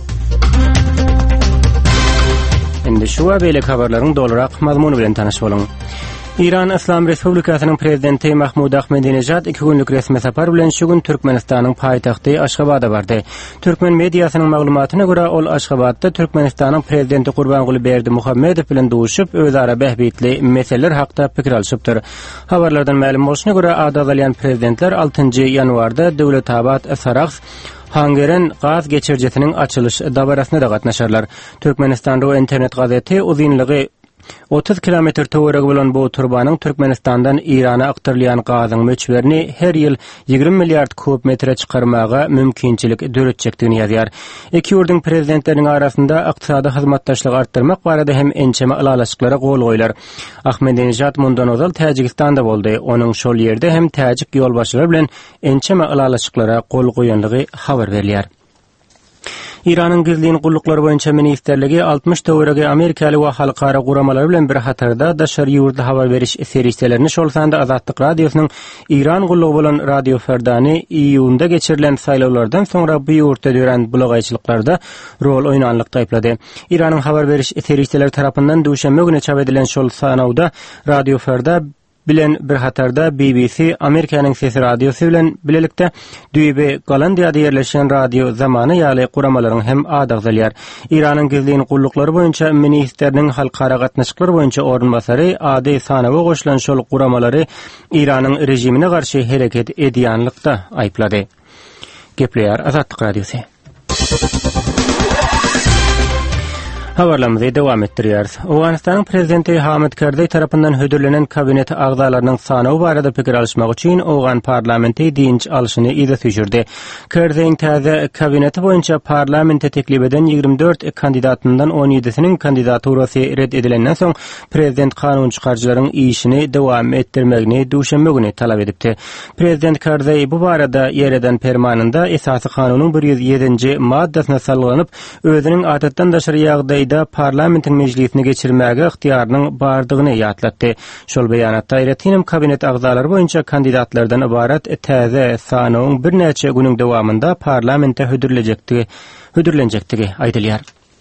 Indi şu we beýle habarlaryň dolarak mazmuny bilen tanyş bolaň. İran İslam Respublikasynyň prezidenti Mahmud Ahmedinejad iki günlük resmi sapar bilen şu gün Türkmenistanyň paýtagty Aşgabatda bardy. Türkmen mediasynyň maglumatyna görä ol Aşgabatda Türkmenistanyň prezidenti Gurbanguly Berdimuhammedow bilen duşup özara behbitli meseleler hakda pikir alşypdyr. Habarlardan ma'lum bolşyna görä adadalyan prezidentler altynjy ýanwarda Döwletabad Sarax Hangaren gaz geçirjesiniň açylyş dabarasyna da gatnaşarlar. Türkmenistanda internet gazeti uzunlygy otuz kilometr töwereg bolan bu turbanyň Türkmenistandan Irana aktarylýan gazyň möçberini her ýyl ýigirmi milliard kub metre çykarmaga mümkinçilik döretjekdigini ýazýar. Iki ýurdun prezidentleriň arasynda ykdysady hyzmatdaşlygy artdyrmak barada hem ençeme alalaşyklara gol goýlar. Ahmedinejad mundan ozal Täjikistanda boldy. Onuň şol ýerde hem täjik ýolbaşçylar bilen ençeme alalaşyklara gol goýanlygy habar berilýär. İran'ın gizliň gullukları boýunça ministerligi altmış töwerege Amerikaly we halkara guramalar bilen bir hatarda daşary ýurtly habar beriş serisiýelerini şol sanda Azatlyk Radiosynyň İran gullugy bolan radio ferdany iýunda geçirilen saýlawlardan soňra bu ýurtda dören bulagaýçylyklarda rol oýnanlykda aýplady. İran'yň habar beriş serisiýeleri tarapyndan duşanbe güni çap edilen şol sanawda radio ferda bilen bir hatarda B B C Amerikanyň Sesi radiosu bilen bilelikde düýbe Galandiýada ýerleşen radio zamany ýaly guramalaryň hem adagzalýar. İranyň gizliň gulluklary boýunça ministeriniň halkara gatnaşyklary boýunça ornbasary ady sanawy goşulan şol guramalary İranyň rejimine garşy hereket edýänlikde aýplady. Gepler Azatlyk Radiosu. Habarlarymyzy dowam etdirýäris. Owganistanyň prezidenti Hamid Karzai tarapyndan hödürlenen kabinet agzalarynyň sanawy barada pikir alşmak üçin Owgan parlamenti diňç alşyny ýa-da süýürdi. Karzaiň täze kabineti boýunça parlamente teklip eden ýigirmi dört kandidatyndan on ýedisiniň kandidaturasy red edilenden soň prezident kanun çykarjylaryň işini dowam etdirmegini duşanbe güni talap edipdi. Prezident Karzai bu barada ýereden permanynda esasy kanunyň bir ýüz ýedinji maddasyna salgylanyp özüniň adatdan daşary ýagdaý da parlamentin meclisini geçirmäge ihtiýarynyň bardygyny ýatlatdy. Şol beýanatda aýratynam kabinet agzalary boýunça kandidatlardan ibarat täze sanawyň bir näçe günüň dowamında parlamente hödürlenjekdigi hödürlenjektigi aýdylýar.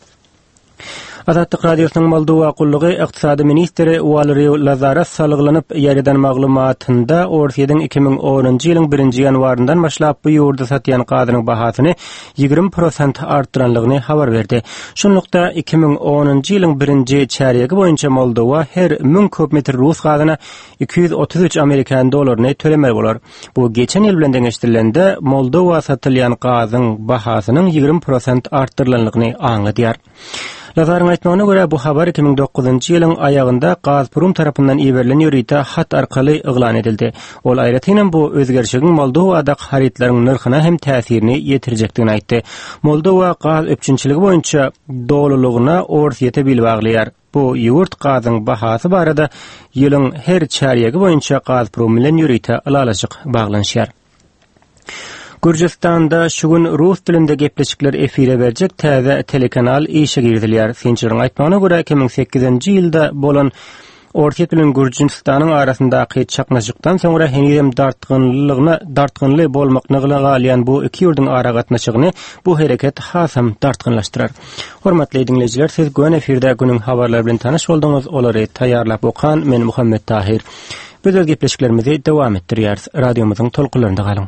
Azatlyk Radiosynyň Moldowa gullugy ykdysady ministri Valery Lazarov salgylanyp ýerden maglumatynda Orsiýanyň iki ming onunjy ýylyň birinji ýanwaryndan başlap bu ýurda satýan gazynyň bahasyny ýigirmi prosent artdyranlygyny habar berdi. Şonlukda iki ming onunjy ýylyň birinji çäregi boýunça Moldowa her ming kubmetr rus gazyna iki yüz otuz üç Amerikan dollaryny tölemek bolar. Bu geçen ýyl bilen deňeşdirilende Moldowa satylýan gazynyň bahasynyň ýigirmi prosent artdyranlygyny aňladýar. Lazaryň aýtmagyna görä bu habar iki ming dokuzunjy ýylyň aýagynda Gazprom tarapyndan iýerilen ýörite hat arkaly eglan edildi. Ol aýratynam bu özgerşigiň Moldowada haritlaryň narhyna hem täsirini ýetirjekdigini aýtdy. Moldowa gaz öpçünçiligi boýunça dolulygyna Orsiýete bil baglaýar. Bu ýurt gazyň bahasy barada ýylyň her çäregi boýunça Gazprom bilen ýörite alalaşyk baglanýar. Gürjistanda şu gün rus dilinde gepleşikler efire berjek täze telekanal işe girdilýär. Sinçiriň aýtmagyna görä iki ming sekizinji ýylda bolan Orsiýet bilen Gürjistanyň arasyndaky çaknaşykdan soňra hem dartgynlygyna dartgynly bolmakny galýan bu iki ýurdun ara gatnaşygyny bu hereket hasam dartgynlaşdyrar. Hormatly dinleýijiler, siz gön efirde günüň habarlary bilen tanyş boldyňyz. Olary taýýarlap okan men Muhammed Tahir. Biz öz gepleşiklerimizi dowam etdirýäris. Radiomyzyň tolkunlarynda galyň.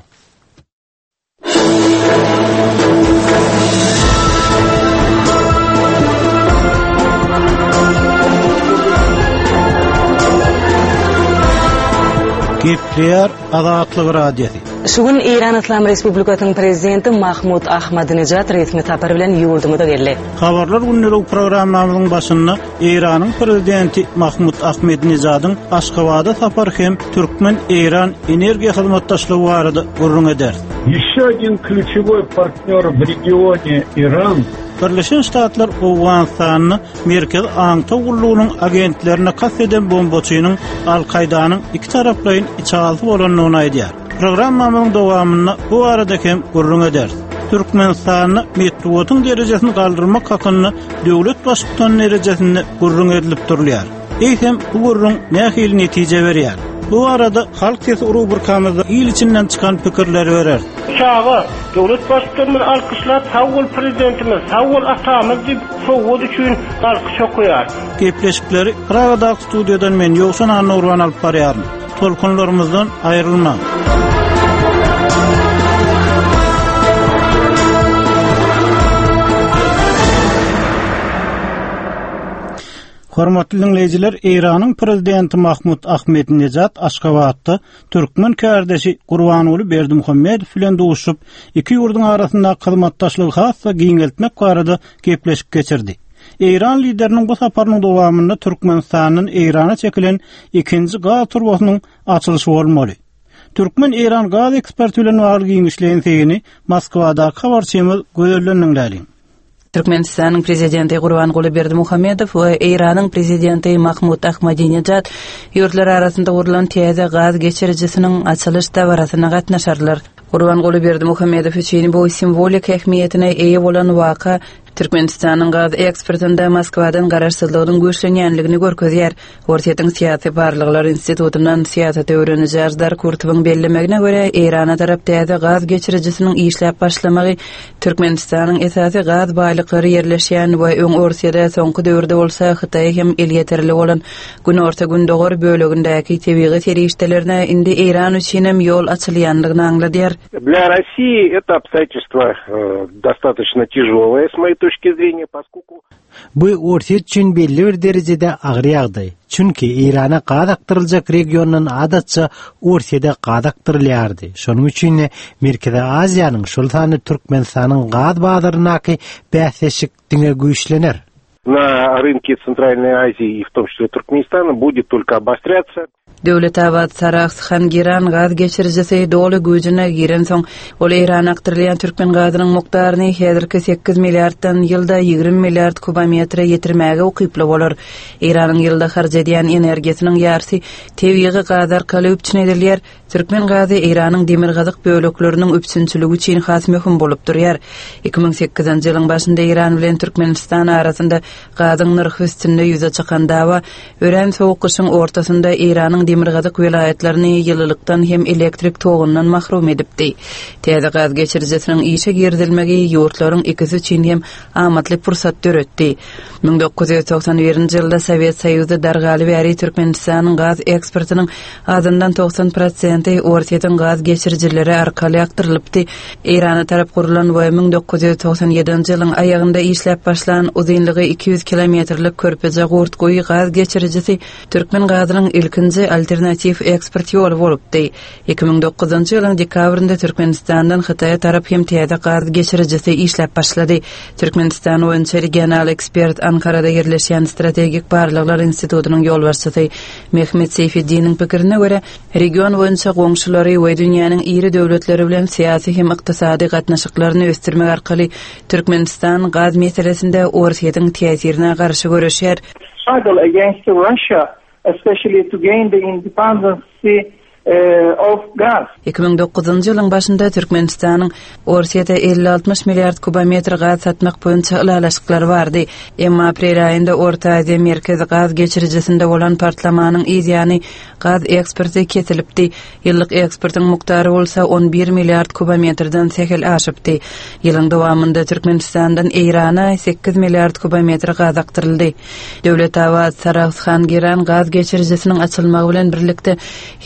Gepleyer Azatlyk Radiosu. Şugun İran İslam Respublikasynyň prezidenti Mahmud Ahmadinejad resmi tapar bilen ýurdumyza geldi. Habarlar günleri programmamyzyň başynda İranyň prezidenti Mahmud Ahmadinejad'yň Aşgabatda tapar hem Türkmen İran energiýa hyzmatdaşlygy barada gurrun eder. Еще один ключевой партнер в регионе Иран. Birleşen Ştatlar Awganistanyny merkez aňta gullugynyň agentlerine kaseden bombaçynyň Al-Qaidanyň iki taraplaryň içaýaty bolanyny aýdýar. Programmamyň dowamynda bu arada hem gurrun eder. Türkmenistanyň metrowyň derejesini galdyrmak hakyny döwlet başlygynyň derejesinde gurrun edilip durýar. Eýsem bu gurrun nähil netije berýär. Bu arada halk sesi rubrikamızda il içinden çıkan fikirleri verer. Çağa, devlet başkanımız alkışlar, sağ ol prezidentimiz, sağ ol atamız deyip soğuğu üçün alkış okuyar. Gepleşikleri Pragadak stüdyodan men Yoğsan Anna Urban alıp barayarım. Tolkunlarımızdan ayrılmam. Hormatly dinleyijiler, İranyň prezidenti Mahmud Ahmadinejad Aşgabatda Türkmen kardeşi Gurbanoğlu Berdimuhammedow bilen duşup iki ýurduň arasynda hyzmatdaşlygy hassa giňeltmek barada gepleşip geçirdi. İran lideriniň bu saparynyň dowamynda Türkmenistanyň İrana çekilen ikinji gaz turbasynyň açylşy bolmaly. Türkmen İran gaz eksperti bilen wagy giňişleýän segini Moskwada habarçymyz gözellenýär. Türkmenistanyň prezidenti Gurbanoğlu Berdimuhammedow we İranyň prezidenti Mahmud Ahmadinejad ýurtlar arasynda gurulan täze gaz geçiricisiniň açylyş dawrasyna gatnaşarlar. Gurbanoğlu Berdimuhammedow üçin bu simbolik ähmiýetine eýe bolan waka Türkmenistanyň gaz ekspertinde Moskwadan garaşsyzlygynyň güýçlenýänligini görkezýär. Ortaýatyň siýasy barlyklar institutundan siýasat öwrenijär Kurtowyň bellemegine görä Irana tarap täze gaz geçiricisiniň işläp başlamagy Türkmenistanyň esasy gaz baýlyklary ýerleşýän we öň Orsiýada soňky döwürde bolsa Hytaý hem elýeterli bolan gün orta gün dogor bölегindäki tebigy terişdelerine indi Iran üçin hem ýol açylýanlygyny aňladýar. Для России это обстоятельство достаточно тяжелое с моей точки зрения, поскольку bu ortaýa üçin belli bir derejede agyr ýagdaý. Çünki Irana gaz aktyrylajak regionyň adatça ortaýada gaz aktyrylýardy. Şonuň üçin Merkezi Aziýanyň şol sany Türkmenistanyň gaz bazarynaky bäsleşik diňe güýçlener. На рынке Центральной Азии и в том числе Туркменистана будет только обостряться. Döwlet awad Sarax Xangiran gaz geçirjisi doly güýjüne giren soň ol Iran aktyrylýan türkmen gazynyň mukdaryny häzirki sekiz milliarddan ýylda ýigrimmi milliard kubometre ýetirmäge ukyply bolar. Iranyň ýylda harç edýän energiýasiniň ýarysy tebigy gaz arkaly üpçün edilýär. Türkmen gazy Iranyň demir gazyk bölekleriniň üpçünçiligi üçin has möhüm bolup durýar. iki ming sekizinji ýylyň başynda Iran bilen Türkmenistan arasynda gazyň narhy üstünde ýüze çykan dawa ören soğuk kışyň ortasynda Iranyň demir gazyk welaýatlaryny ýyllylykdan hem elektrik togundan mahrum edipdi. Täze gaz geçiricisiniň işe girdilmegi ýurtlaryň ikisi üçin hem amatly pursat döretdi. ming dokuz ýüz toksan birinji ýylda Sowet Soýuzy dargaly bäri Türkmenistanyň gaz eksportynyň azyndan toksan prosent ortaýadan gaz geçiricileri arkaly aktyrylypdy. Irana tarap gurulan we ming dokuz ýüz toksan ýedinji ýylyň aýagynda işläp başlan uzunlygy iki yüz kilometrlik körpeze gurtgoý gaz geçiricisi Türkmen gazynyň ilkinji alternativ eksport ýoly bolupdy. iki ming dokuzunji ýylyň dekabrynda Türkmenistandan Hytaýa tarap hem täze gaz geçiricisi işläp başlady. Türkmenistan boýunça regional ekspert Ankarada ýerleşýän strategik barlyklar institutunyň ýolbaşçysy Mehmet Seyfiddiniň pikirine görä region boýunça goňşulary we dünýäniň iri döwletleri bilen siýasy hem ykdysady gatnaşyklaryny ösdürmek arkaly Türkmenistan gaz meselesinde Orsiýatyň täsirine garşy görüşýär. Struggle against Russia, especially to gain the independence uh, of gas. iki ming dokuzunji ýylyň başynda Türkmenistanyň Orsiýada elli altmış milliard kubometr gaz satmak boýunça ýylalaşyklary bardy. Emma aprel aýynda Orta Aziýa merkezi gaz geçiricisinde bolan partlamanyň ýany gaz eksporty kesilipdi. Ýyllyk eksportyň muktary bolsa on bir milliard kubometrden sehel aşypdy. Ýylyň dowamynda Türkmenistandan Irana sekiz milliard kubometr gaz aktyryldy. Döwlet awad Sarax Xangiran gaz geçiricisiniň açylmagy bilen birlikde häzir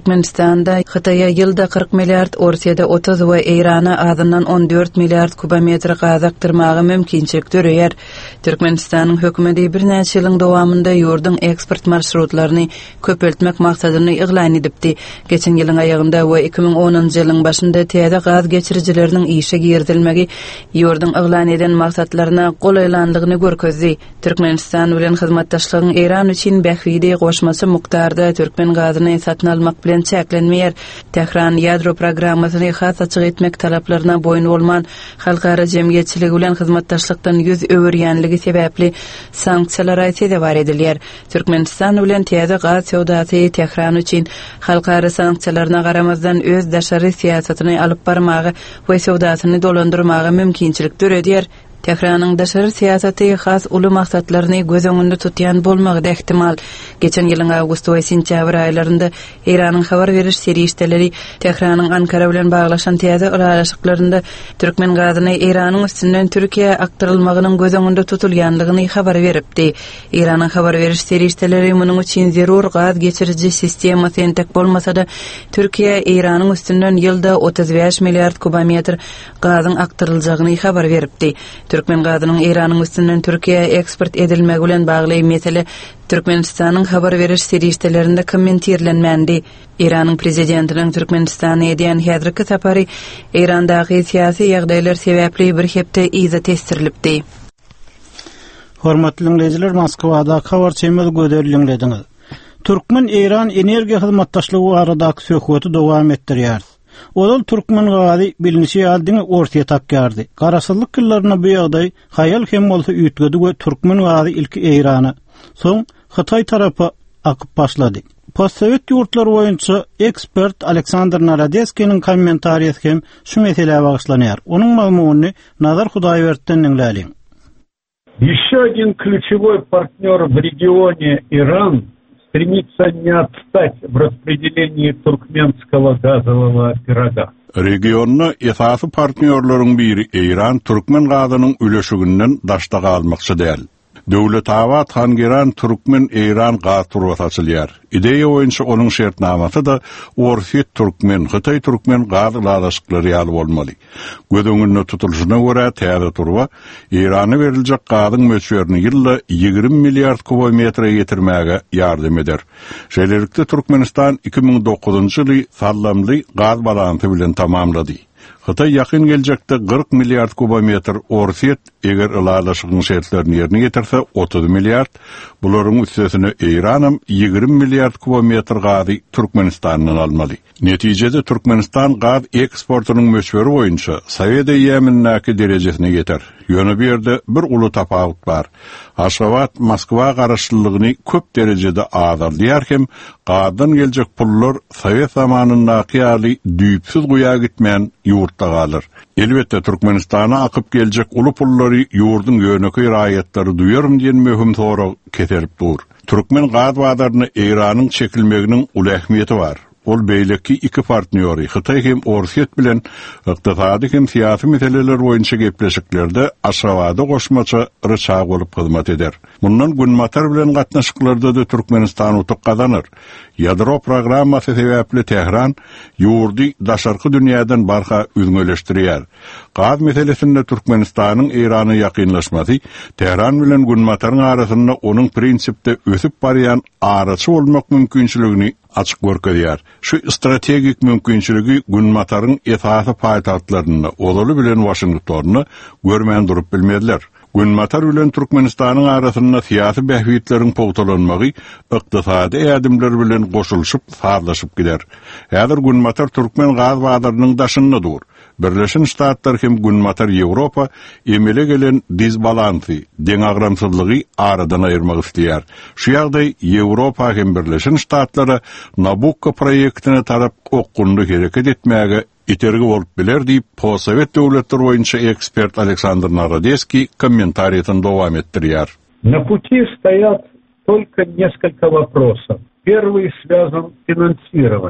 Türkmenistanda Xitaya ýylda kırk milliard, Orsiýada otuz we Eýrana azyndan on dört milliard kubometr gaz aktyrmagy mümkinçilik döreýär. Türkmenistanyň hökümeti bir näçe ýylyň dowamında ýurdun eksport marşrutlaryny köpeltmek maksadyny iglan edipdi. Geçen ýylyň aýagynda we iki ming onunçy ýylyň başynda täze gaz geçirijileriniň işe girdilmegi ýurdun iglan eden maksatlaryna golaylandygyny görkezdi. Türkmenistan bilen hyzmatdaşlygyň Eýran üçin bähwide goşmasy mukdarda Türkmen gazyny satyn almak bilen çäklenmeýär. Tehran ýadro programmasyny has açyk etmek talaplaryna boyun bolman halkara jemgyýetçiligi bilen hyzmatdaşlykdan ýüz öwürýänligi sebäpli sanksiýalar aýtdy bar edilýär. Türkmenistan bilen täze gaz sowdasy Tehran üçin halkara sanksiýalaryna garamazdan öz daşary siýasatyny alyp barmagy we sowdasyny dolandyrmagy mümkinçilik döredýär. Tehranyň daşary siýasaty has uly maksatlaryny göz öňünde tutýan bolmagy ähtimal. Geçen ýylyň awgust we sentýabr aýlarynda Eýranyň habar beriş serişdeleri Tehranyň Ankara bilen baglaşan täze ulaşyklarynda Türkmen gazyny Eýranyň üstünden Türkiýe aktyrylmagynyň göz öňünde tutulýandygyny habar beripdi. Eýranyň habar beriş serişdeleri munyň üçin zerur gaz geçiriji sistemasy entek bolmasa-da Türkiýe Eýranyň üstünden ýylda otuz beş milliard kubometr gazyň aktyryljagyny habar beripdi. Türkmen gazynyň Eýranyň üstünden Türkiýe eksport edilmegi bilen bagly mesele Türkmenistanyň habar beriş serişdelerinde kommentirlenmendi. Eýranyň prezidentiniň Türkmenistana edýän häzirki sapary Eýrandagy syýasy ýagdaýlar sebäpli bir hepde iza testirilipdi. Hormatly dinleyijiler, Moskwada habar çemel göderiliňlediňiz. Türkmen Eýran energiýa hyzmatdaşlygy aradaky söhbeti dowam etdirýär. Olal Türkmen gazy bilinişi aldyň ortaya tapýardy. Garaşylyk ýyllaryna bu ýagdaý hayal hem bolsa üýtgedi we Türkmen gazy ilki Eýrana, soň Xitay tarapy akyp başlady. Postsovet ýurtlar boýunça ekspert Aleksandr Narodeskiň kommentariýasy hem şu meseleye bagyslanýar. Onuň mazmuny Nazar Hudaýberdiň dinläliň. Еще один ключевой партнер в регионе Иран стремится не отстать в распределении туркменского газового пирога. Regionda esasy partnerlaryň biri Eýran Türkmen gazynyň üleşiginden daşda galmakçy däl. Döwlet hava Tangeran Türkmen Eýran gaz turwaty açylýar. Ideýa boýunça onuň şertnamasy da Orsiýet Türkmen, Xitay Türkmen gaz ulaşyklary ýaly bolmaly. Gödüňünde tutulýasyna görä täze turwa Eýrana beriljek gazyň möçberini ýylda ýygrimi milliard kubometre ýetirmäge ýardym eder. Şeýlelikde Türkmenistan iki ming dokuzunçy ýyly sallamly gaz balansy bilen tamamlady. Xitay ýakyn geljekde kırk milliard kubometr Orsiýet eger ulaşygyň şertlerini ýerine getirse otuz milliard, bularyň üstesine Eýranam ýygrimi milliard kubometr gazy Türkmenistandan almaly. Netijede Türkmenistan gaz eksportunyň möçberi boýunça Sowet ýemindäki derejesine geter. Ýöne bir ýerde bir uly tapawut bar. Aşgabat Moskwa garaşlygyny köp derejede azaldyar hem gazydan geljek pullar Sowet zamanyndaky ýaly düýpsiz goýa gitmän ýurtda galar. Elbetde Türkmenistana akyp geljek uly pullary ýurdun ýöneki raýatlary duýarym diýen möhüm soraw keterip dur. Türkmen gaz badaryny Eýranyň çekilmeginiň uly ähmiýeti bar. Ol beýleki iki partneri Xitay hem Orsiýet bilen ykdysady hem syýasy meseleler boýunça gepleşiklerde Aşgabatda goşmaça rıçak bolup hyzmat eder. Mundan günmatar bilen gatnaşyklarda da Türkmenistan utuq kazanır. Ýadro programmasy sebäpli Tehran ýurdy daşarky dünýäden barha üzgünleşdirýär. Gaz meselesinde Türkmenistanyň Eýrana ýakynlaşmasy Tehran bilen günmataryň arasynda onuň prinsipde ösüp barýan araçy bolmak mümkinçiligini açyk görkezýär. Şu strategik mümkinçiligi günmataryň esasy paýtagtlaryny, olaly bilen Washingtony görmän durup bilmediler. Günmatar bilen Türkmenistanyň arasynda syýasy bähwiýetleriň pogtalanmagy ykdysady ädimler bilen goşulşyp farlaşyp gider. Häzir günmatar Türkmen gaz badarynyň daşynda dur. Birleşen Ştatlar hem günmatar Ýewropa emele gelen disbalansy, deňagramsyzlygy aradan aýyrmak isleýär. Şu ýagdaý Ýewropa hem Birleşen Ştatlara Nabucco proýektine tarap okgundy hereket etmäge itergi bolup biler diýip Postsovet döwletleri boýunça ekspert Aleksandr Narodeski kommentariýasyny dowam etdirýär. На пути стоят только несколько вопросов. Первый связан с финансированием.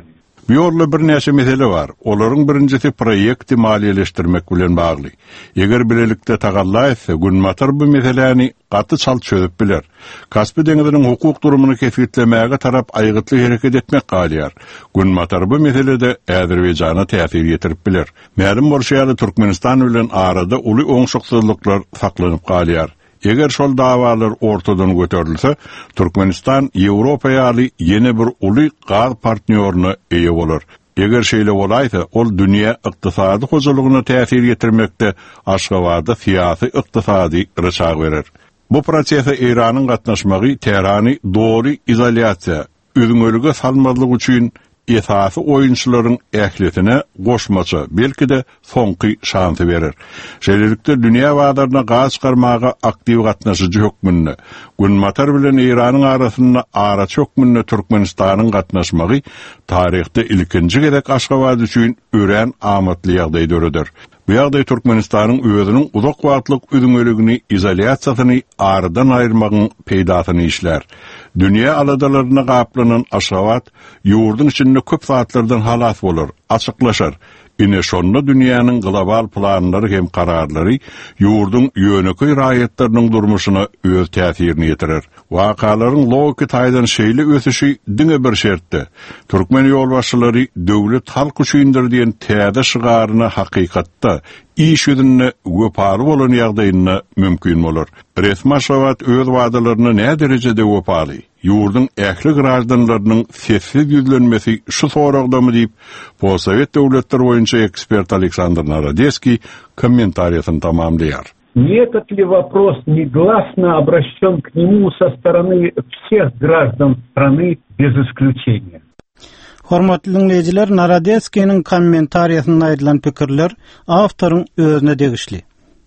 Bu ýolda bir näçe mesele bar. Olaryň birincisi proýekti maliýeleşdirmek bilen bagly. Eger bilelikde tagalla etse, Günmatar bu meseleni gaty çal çözüp biler. Kaspy deňiziniň hukuk durumunu kefitlemäge tarap aýgytly hereket etmek galýar. Günmatar bu meselede Äzerbeýjana täsir ýetirip biler. Mälim bolşýardy Türkmenistan bilen arada uly oňşuksyzlyklar saklanyp galýar. Eger şol dawalar ortadan göterilse, Türkmenistan Ýewropaýa aly ýene bir uly gaz partnýoryna eýe bolar. Eger şeýle bolaýsa, ol dünýä ykdysady hojalygyna täsir ýetirmekde Aşgabatda syýasy ykdysady rysag berer. Bu prosese Iranyň gatnaşmagy Teherany dogry izolýasiýa, özüňölüge salmazlyk üçin esasy oýunçylaryň ähletine goşmaça, belki de soňky şansy berer. Şeýlelikde dünýä wagtlaryna gaz çykarmaga aktiw gatnaşyjy hökmünde, Günmatar bilen Iranyň arasynda araç hökmünde Türkmenistanyň gatnaşmagy taryhda ilkinji gerek Aşgabat üçin ören amatly ýagdaý döredir. Bu ýagdaý Türkmenistanyň özüniň uzak wagtlyk özüňöligini, izolýasiýasyny aradan aýyrmagyň peýdasyny işler. Dünýä aladalaryna gaplanan Aşgabat ýurdun içinde köp saatlardan halas bolar, açyklaşar. Ine şonda dünýäniň global planlary hem kararlary ýurdun ýöneköy raýatlarynyň durmuşyna öz täsirini ýetirer. Wakalaryň logika taýdan şeýle ösüşi diňe bir şertde. Türkmen ýolbaşçylary döwlet halk üçindir diýen täze şygaryna hakykatda iş ýüzünde göpary bolan ýagdaýyna mümkin bolar. Resmi Aşgabat öz wadalaryny näme derejede göpary? Ýurdun ähli garaşdanlarynyň sessiz ýüzlenmesi şu soragdamy diýip, Possovet döwletleri boýunça ekspert Aleksandr Narodецкий комментариясын тамамлýar. Не этот ли вопрос негласно обращен к нему со стороны всех граждан страны без исключения? Hormatly dinleyijiler, Narodецкийниň kommentariýasyna aýdylan pikirler awtoryň özüne degişli.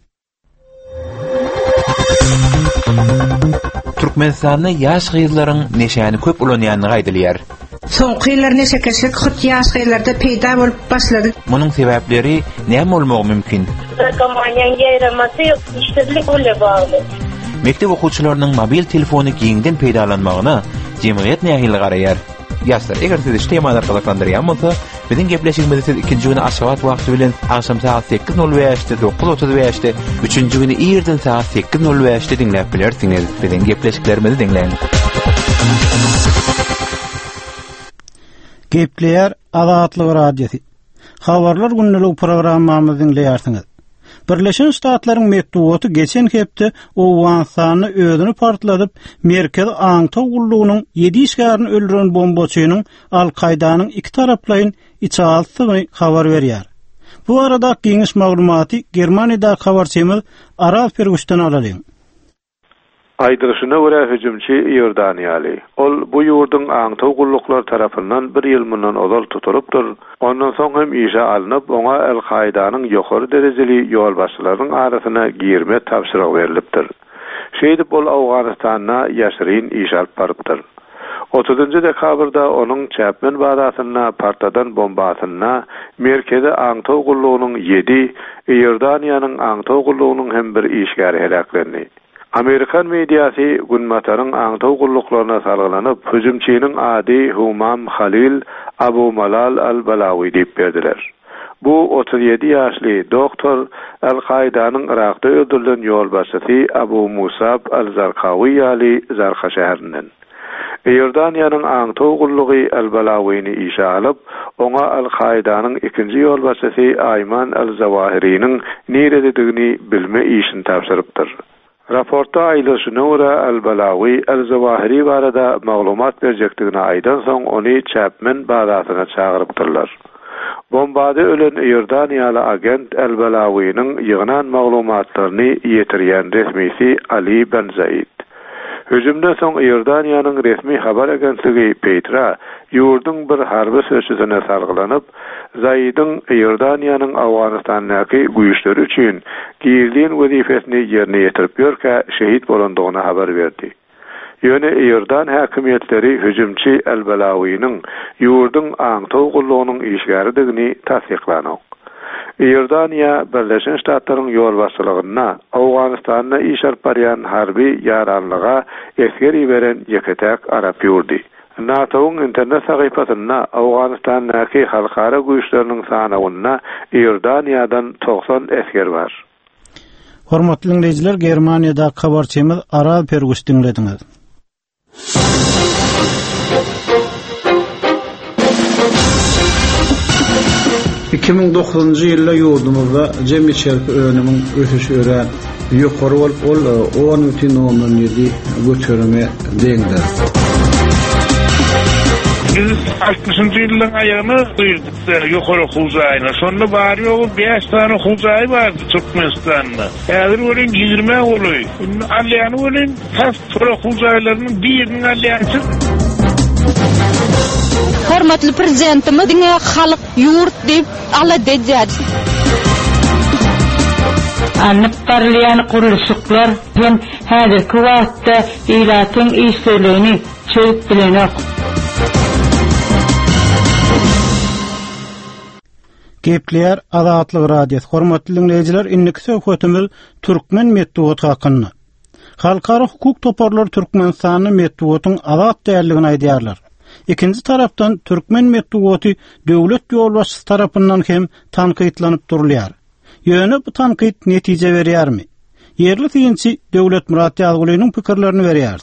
Türkmenistanyň ýaş gyzlaryň neşäni köp ulanýanyny gaýdylýar. Soňky ýyllar neşekeşlik hut ýaş gyzlarda peýda bolup başlady. Munyň sebäpleri näme bolmagy mümkin? Narkomaniýanyň ýaýramasy işsizlik bilen bagly. Mektep okuwçylarynyň mobil telefony giňden peýdalanmagyna jemgyýet nähili garaýar. Ýaşlar, eger siz şu temalar galaklandyrýan bolsa, biziň gepleşigimizi siz ikinji güni Aşgabat wagty bilen akşam saat sekiz nol beşde dokuz otuz beşde, üçünji güni ýerden saat sekiz nol beşde dinläp bilersiňiz. Biziň gepleşiklerimizi dinleýin. Gepleýär Azatlyk radiosu. Habarlar günlük programmamyzy dinleýärsiňiz. Birleşen Ştatlaryň medeniýeti geçen hepde Owgaňstany özüni partladyp, Merkez Aňtaw gullugynyň ýedi işgärini öldüren bombaçynyň Al-Qaidanyň iki taraplayyn içaltyny habar berýär. Bu arada giňiş maglumaty Germaniýada habarçymyz Aral Fergustan alalyň. Aýdyryşyna görä hüjümçi Ýordaniýaly. Ol bu ýurdun aňtaw gulluklar tarapyndan bir ýyl mundan ozal tutulypdyr. Ondan soň hem işe alınıp, oňa El-Qaidanyň ýokary derejeli ýolbaşçylarynyň arasyna girme tapşyryk berilipdir. Şeýdip ol Awganystana ýaşyryn iş alyp barypdyr. otuzunji dekabrda onuň Chapman badasyna partadan bombasyna Merkezi aňtaw gullugynyň ýedi, Ýordaniýanyň aňtaw gullugynyň hem bir işgäri helaklendi. Amerikan mediýasy Günmataryň aňtaw gulluklaryna salgylanyp, hüjümçiniň ady Humam Halil Abu Malal al-Balawi diýip berdiler. Bu otuz ýedi ýaşly doktor Al-Qaidanyň Irakda öldürilen ýolbaşçysy Abu Musab al-Zarqawi ýaly Zarqa şäherinden. Ýordaniýanyň aňtaw gullugy al-Balawyny işe alyp, oňa Al-Qaidanyň ikinji ýolbaşçysy Ayman al-Zawahiriň nerede bilme işini tapşyrypdyr. Raporta aýdyşyna görä Al-Balawi al-Zawahiri barada maglumat berjekdigine aýdan soň ony Chapman badasyna çagyrypdyrlar. Bombada ölen Ýordaniýaly agent Al-Balawynyň ýygnan maglumatlaryny ýetirýän resmisi Ali Ben Zaid. Hüjümden soň Ýordaniýanyň resmi habar agentligi Petra ýurdun bir harby sözçüsine salgylanyp, Zaidin Ýordaniýanyň Awganystandaky güýçleri üçin giýildiň wezifesini ýerine ýetirip ýörkä şehit bolandygyna habar berdi. Ýöne Ýordan häkimetleri hüjümçi Al-Balawynyň ýurdun aňtaw gullugynyň işgäridigini tasdiklanyp. Ýordaniýa Birleşen Ştatlaryň ýolbaşçylygyna Awganystanda iş alp barýan harby ýaranlyga esgeri beren ýeketek arap ýurdy. NATO'nun internet sayfasyna Awganistandaki halkara güýçleriniň sanawyna Iordaniýadan doksan esker bar. Hormatly dinleyijiler, Germaniýada habarçymyz Aral Pergus dinlediňiz. iki ming dokuzunjy ýylda ýurdumyzda jemgyýetçilik önümiň ösüşi ören ýokary bolup ol on бүтүн ондон ýedi götürme deňdir. Biz altmışyncy ýylyň aýagyna duýduk ýokary huzaýyna. Şonda bary ýoly beş tane huzaý bar Türkmenistanda. Häzir ölen ýygrime boluy. Alýany ölen tas huzaýlarynyň biriniň alýansy. Hormatly prezidentimiz diňe halyk ýurt diýip ala dejýär. Anyp barlayan gurulşyklar hem häzirki wagtda ýylatyň işlerini çöp bilenok. Gepler Azatlyk radiosu. Hormatly dinleyijiler, inniki söhbetimiz türkmen medeniýeti hakynda. Halkara hukuk toparlar Türkmenistanyň medeniýetyň azat däerligini aýdýarlar. İkinci taraftan Türkmen medeniýeti döwlet ýolbaşçysy tarapyndan hem tanqytlanyp durulýar. Ýöne bu tanqyt netije berýärmi? Yerli synçy Döwlet Murat Ýazgylynyň pikirlerini berýär.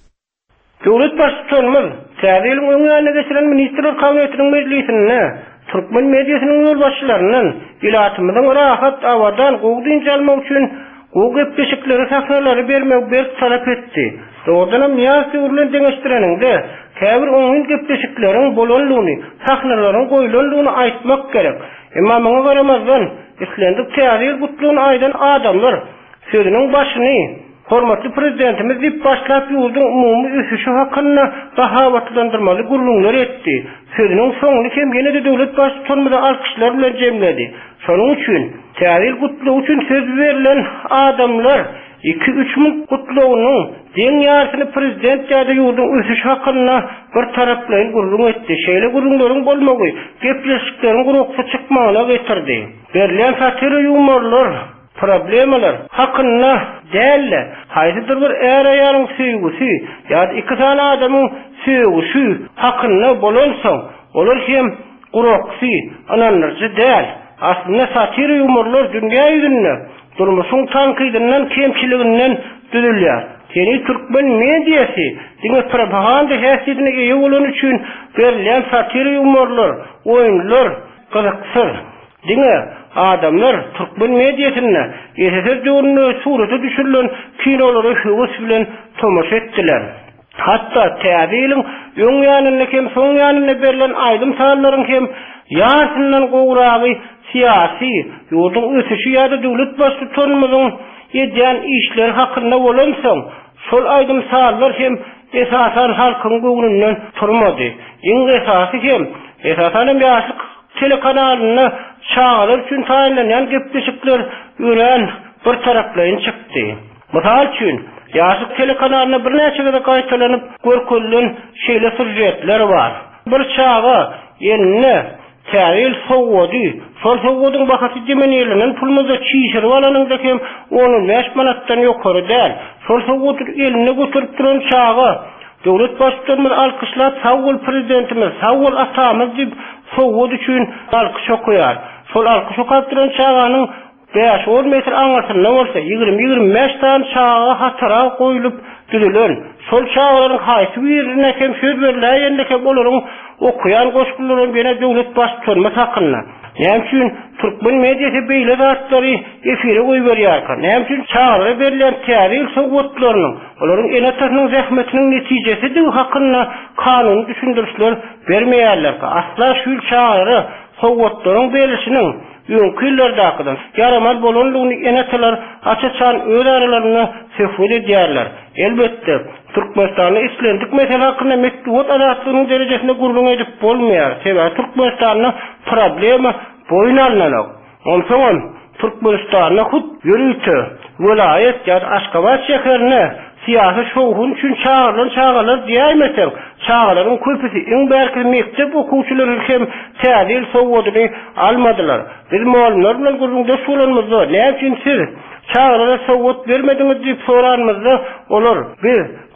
Döwlet başçysyny Sädil öňüne geçiren ministrler kabinetiniň meclisinde Türkmen mediýasynyň ýolbaşçylarynyň ilatymyzyň rahat awadan gowdyn jalmak üçin o gepleşikleri sahnalary bermek bir talap etdi. Doğrudan miyasi urlen deňeşdireninde käbir oňun gepleşikleriň bolanlygyny, sahnalaryň goýulanlygyny aýtmak gerek. Emma maňa garamazdan islendik täzir gutlugyny aýdan adamlar sözüniň başyny hormatly prezidentimiz diýip başlap ýurduň umumy ösüşi hakynda bahawatlandyrmaly gurulmalar etdi. Sözüniň soňuny hem ýene de döwlet başçysyny alkyşlar bilen jemledi. Şonuň üçin täzir gutlugy üçin söz berilen adamlar iki üç ming gutlugynyň deň ýarsyny prezident ýa-da ýurdun ösüşi hakynda bir taraplaryň gurulma etdi. Şeýle gurulmaryň bolmagy gepleşikleriň guruksa çykmagyna getirdi. Berilen satyr ýumorlar problemalar hakynda dälle haýdyr bir er aýaryň süýgüsi ýa-da iki tane adamyň süýgüsi hakynda bolansa olar hem guruksy ananlarjy däl. Aslynda satyr ýumorlar dünýä ýüzünde durmuşyň tanqydynyň kemçiliginden düzülýär. Seni Türkmen mediýasy diňe propaganda häsiýetine eýe bolan üçin berilen satyr ýumorlar, oýunlar gyzyksyr. Diňe adamlar Türkmen mediýasyna ýeter ýoluna surata düşürilen kinolary höwes bilen tomaşa etdiler. Hatda täzeliň öň ýanyna hem soň ýanyna berilen aýdym sanlaryň hem ýasyndan gowragy siyasi ýurdun ösüşi ýa-da döwlet başçylygymyzyň edýän işleri hakynda bolansoň şol aýdym sanlar hem esasan halkyň göwnünden turmady. Iň esasy hem esasan ýaşyk telekanalyny çağırır üçün taýinlenen gepleşikler ören bir taraplayın çykdy. Misal üçin ýaşyk telekanalyna bir näçe gede gaýtalanyp görkelen şeýle süjetler bar. Bir çağa ýene täzil sowwady, şol sowwadyň bahasy dimenýerlenen pulmyza çyşyr walanyňda hem on beş manatdan ýokary däl. Şol sowwady eline götürip duran çağa döwlet başçylaryny alkyşlap sowwal prezidentimiz, sowwal atamyz diýip sowwady üçin alkyş okuyar. Şol alkyş okap duran çağanyň beş on metr aňasyna bolsa ýygrimi ýygrimi beş tane çağa hatyra goýulyp düzülen. Şol çağlaryň haýsy birine hem söz berilýär hem olaryň okuyan goşgullaryň bene döwlet başçylaryny hakynda. Näme üçin Türkmen mediýasy beýle zatlary efire goýup berýär. Näme üçin çağlara berilen täzir sowgatlarynyň, olaryň enatasynyň zähmetiniň netijesi hakynda kanun düşündirişler bermeýärler. Asla şu çağlara sowgatlaryň berilişiniň ýönkü ýyllardakdan yaramaz bolanlygyny enatalar açyçan öz aralaryna söhbet edýärler. Elbetde Türkmenistanyň islendik mesele hakynda medeniýet azatlygynyň derejesinde gurulma edip bolmaýar. Sebäbi Türkmenistanyň problemi boýnalanyk. Onsoň Türkmenistanyň hut ýürüýte vilayet ýa-da Aşgabat şäherine siyasi şoğun üçün çağırlan çağırlar diýmesem, çağırlaryň köpüsi iň bärki mektep okuwçylary hem täzil sowwadyny almadylar. Biz muallimler bilen gurulmada şolanmazda, näme üçin siz çağırlara sowwat bermediňiz diýip soranmazda, olar biz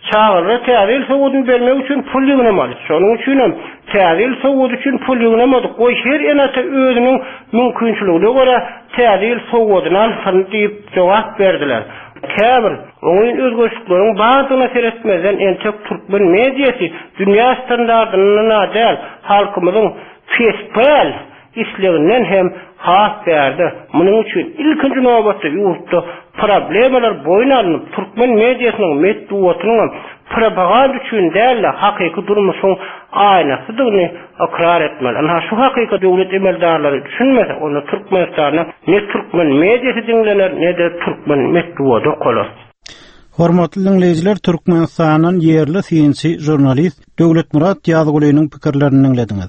çağırır täzil sowudun bermek üçin pul ýygnamaly. Şonuň üçin hem täzil sowud üçin pul ýygnamadyk. Goý her enata özüniň mümkinçiligine görä täzil sowudyny alsyn diýip jogap berdiler. Käbir oňun özgörüşlikleriň bardygyna seretmeden entek türkmen mediýasy dünýä standardyna däl halkymyzyň fesbel işleginden hem has berdi. Munyň üçin ilkinji nobatda ýurtda problemler boyun alınıp türkmen mediýasynyň metduwatynyň propaganda üçin däl hakyky durmuşyň aýnasydygyny akrar etmeli. Ana şu hakyky döwlet emeldarlary düşünmese, onu Türkmenistanyň ne türkmen mediýasy dinlener, ne de türkmen metduwady okalar. Hormatly dinleyijiler, Türkmenistanyň ýerli synçy jurnalist Döwletmurat Ýazgylynyň pikirlerini dinlediňiz.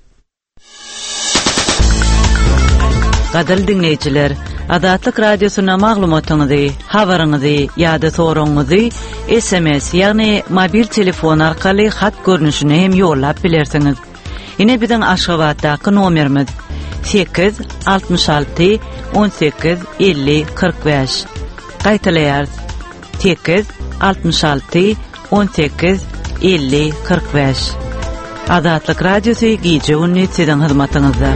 Gadal dinleyijiler, Adatlyk radiosyna maglumatyňyzy, habaryňyzy ýa-da soragyňyzy S M S ýagny mobil telefon arkaly hat görnüşine hem ýollap bilersiňiz. Ine biziň Aşgabatdaky nomerimiz sekiz altmış alty on sekiz elli kırk beş. Gaýtalaýar sekiz altmış alty on sekiz elli kırk beş. Adatlyk radiosy gije ünni siziň hyzmatyňyzda.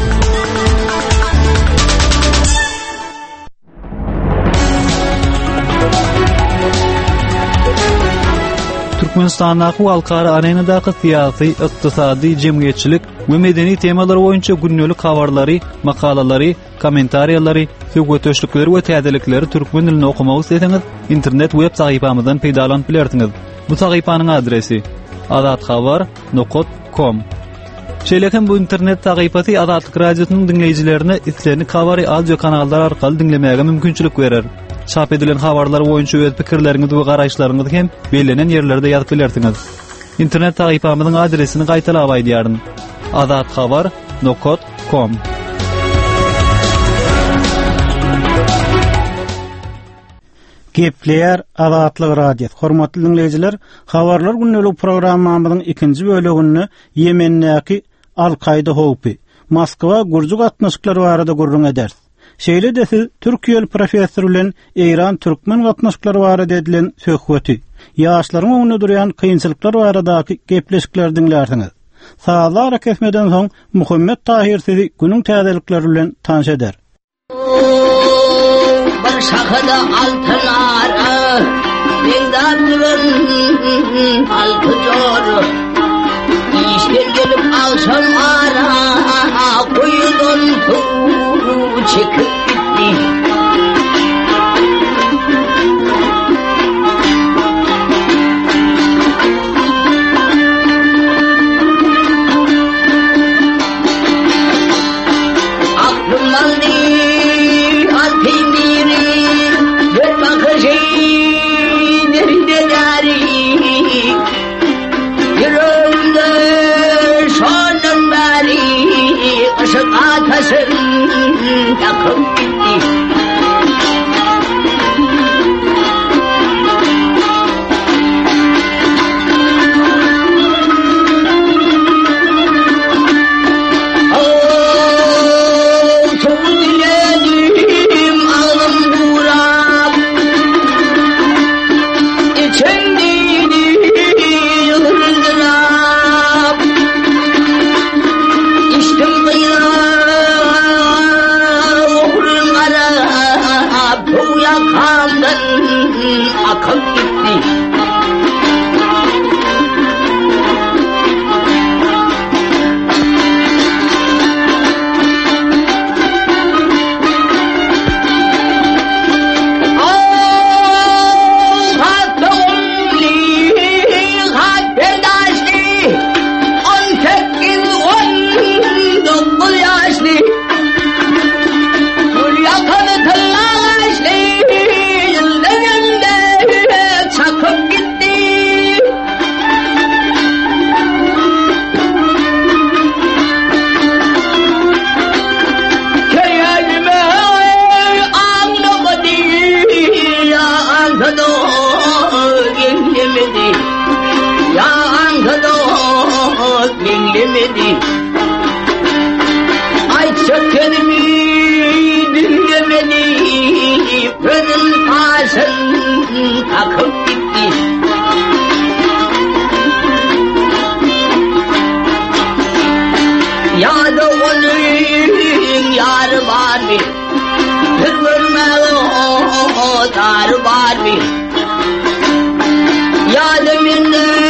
Türkmenistanyň halkara arenadaky syýasy, ykdysady, jemgyýetçilik we medeni temalar boýunça günnelik habarlary, makalalary, kommentariýalary, söhbetleşikleri we täzelikleri türkmen dilinde okumak isteseňiz, internet web sahypamyzdan peýdalanyp bilersiňiz. Bu sahypanyň adresi adatxabar nokta com. Şeýlekem bu internet sahypasy Adatlyk radiosynyň dinleýijilerine islerini kabary audio kanallar arkaly dinlemäge mümkinçilik berer. Çap edilen habarlar boýunça öz pikirleriňizi we garaýşlaryňyzy hem belenen ýerlerde ýazyp bilersiňiz. İnternet sahypamyzyň adresini gaýtalap aýdýaryn. adatxabar nokta com. Gepleýär Adatlyk radio. Hormatly dinleyijiler, habarlar günnelik programmamyzyň ikinji bölegini Ýemendäki Al-Qaida howpy, Moskwa gurjuk atnaşyklary barada gurrun eder. Şeýle de siz Türkiýeli professor bilen Eýran türkmen gatnaşyklary barada edilen söhbeti, ýaşlaryň öňünde durýan kynçylyklar baradaky gepleşikler dinlersiňiz. Saatlar kesmeden soň Muhammed Tahir sizi günüň täzelikleri bilen tanış eder. Bir şahada altınlar, meydanların altıcor, işler gelip alşan ara, kuyudun tuğru çekip gitti. Atasın takım gitti. Oh, çok diledim ağlım buram, içindeydi yıldırım. İşte yakamdan akıp gitti. Ay çökerimi dinlemedi, gözüm taşın takıp gitti. dar var bir. Yadımın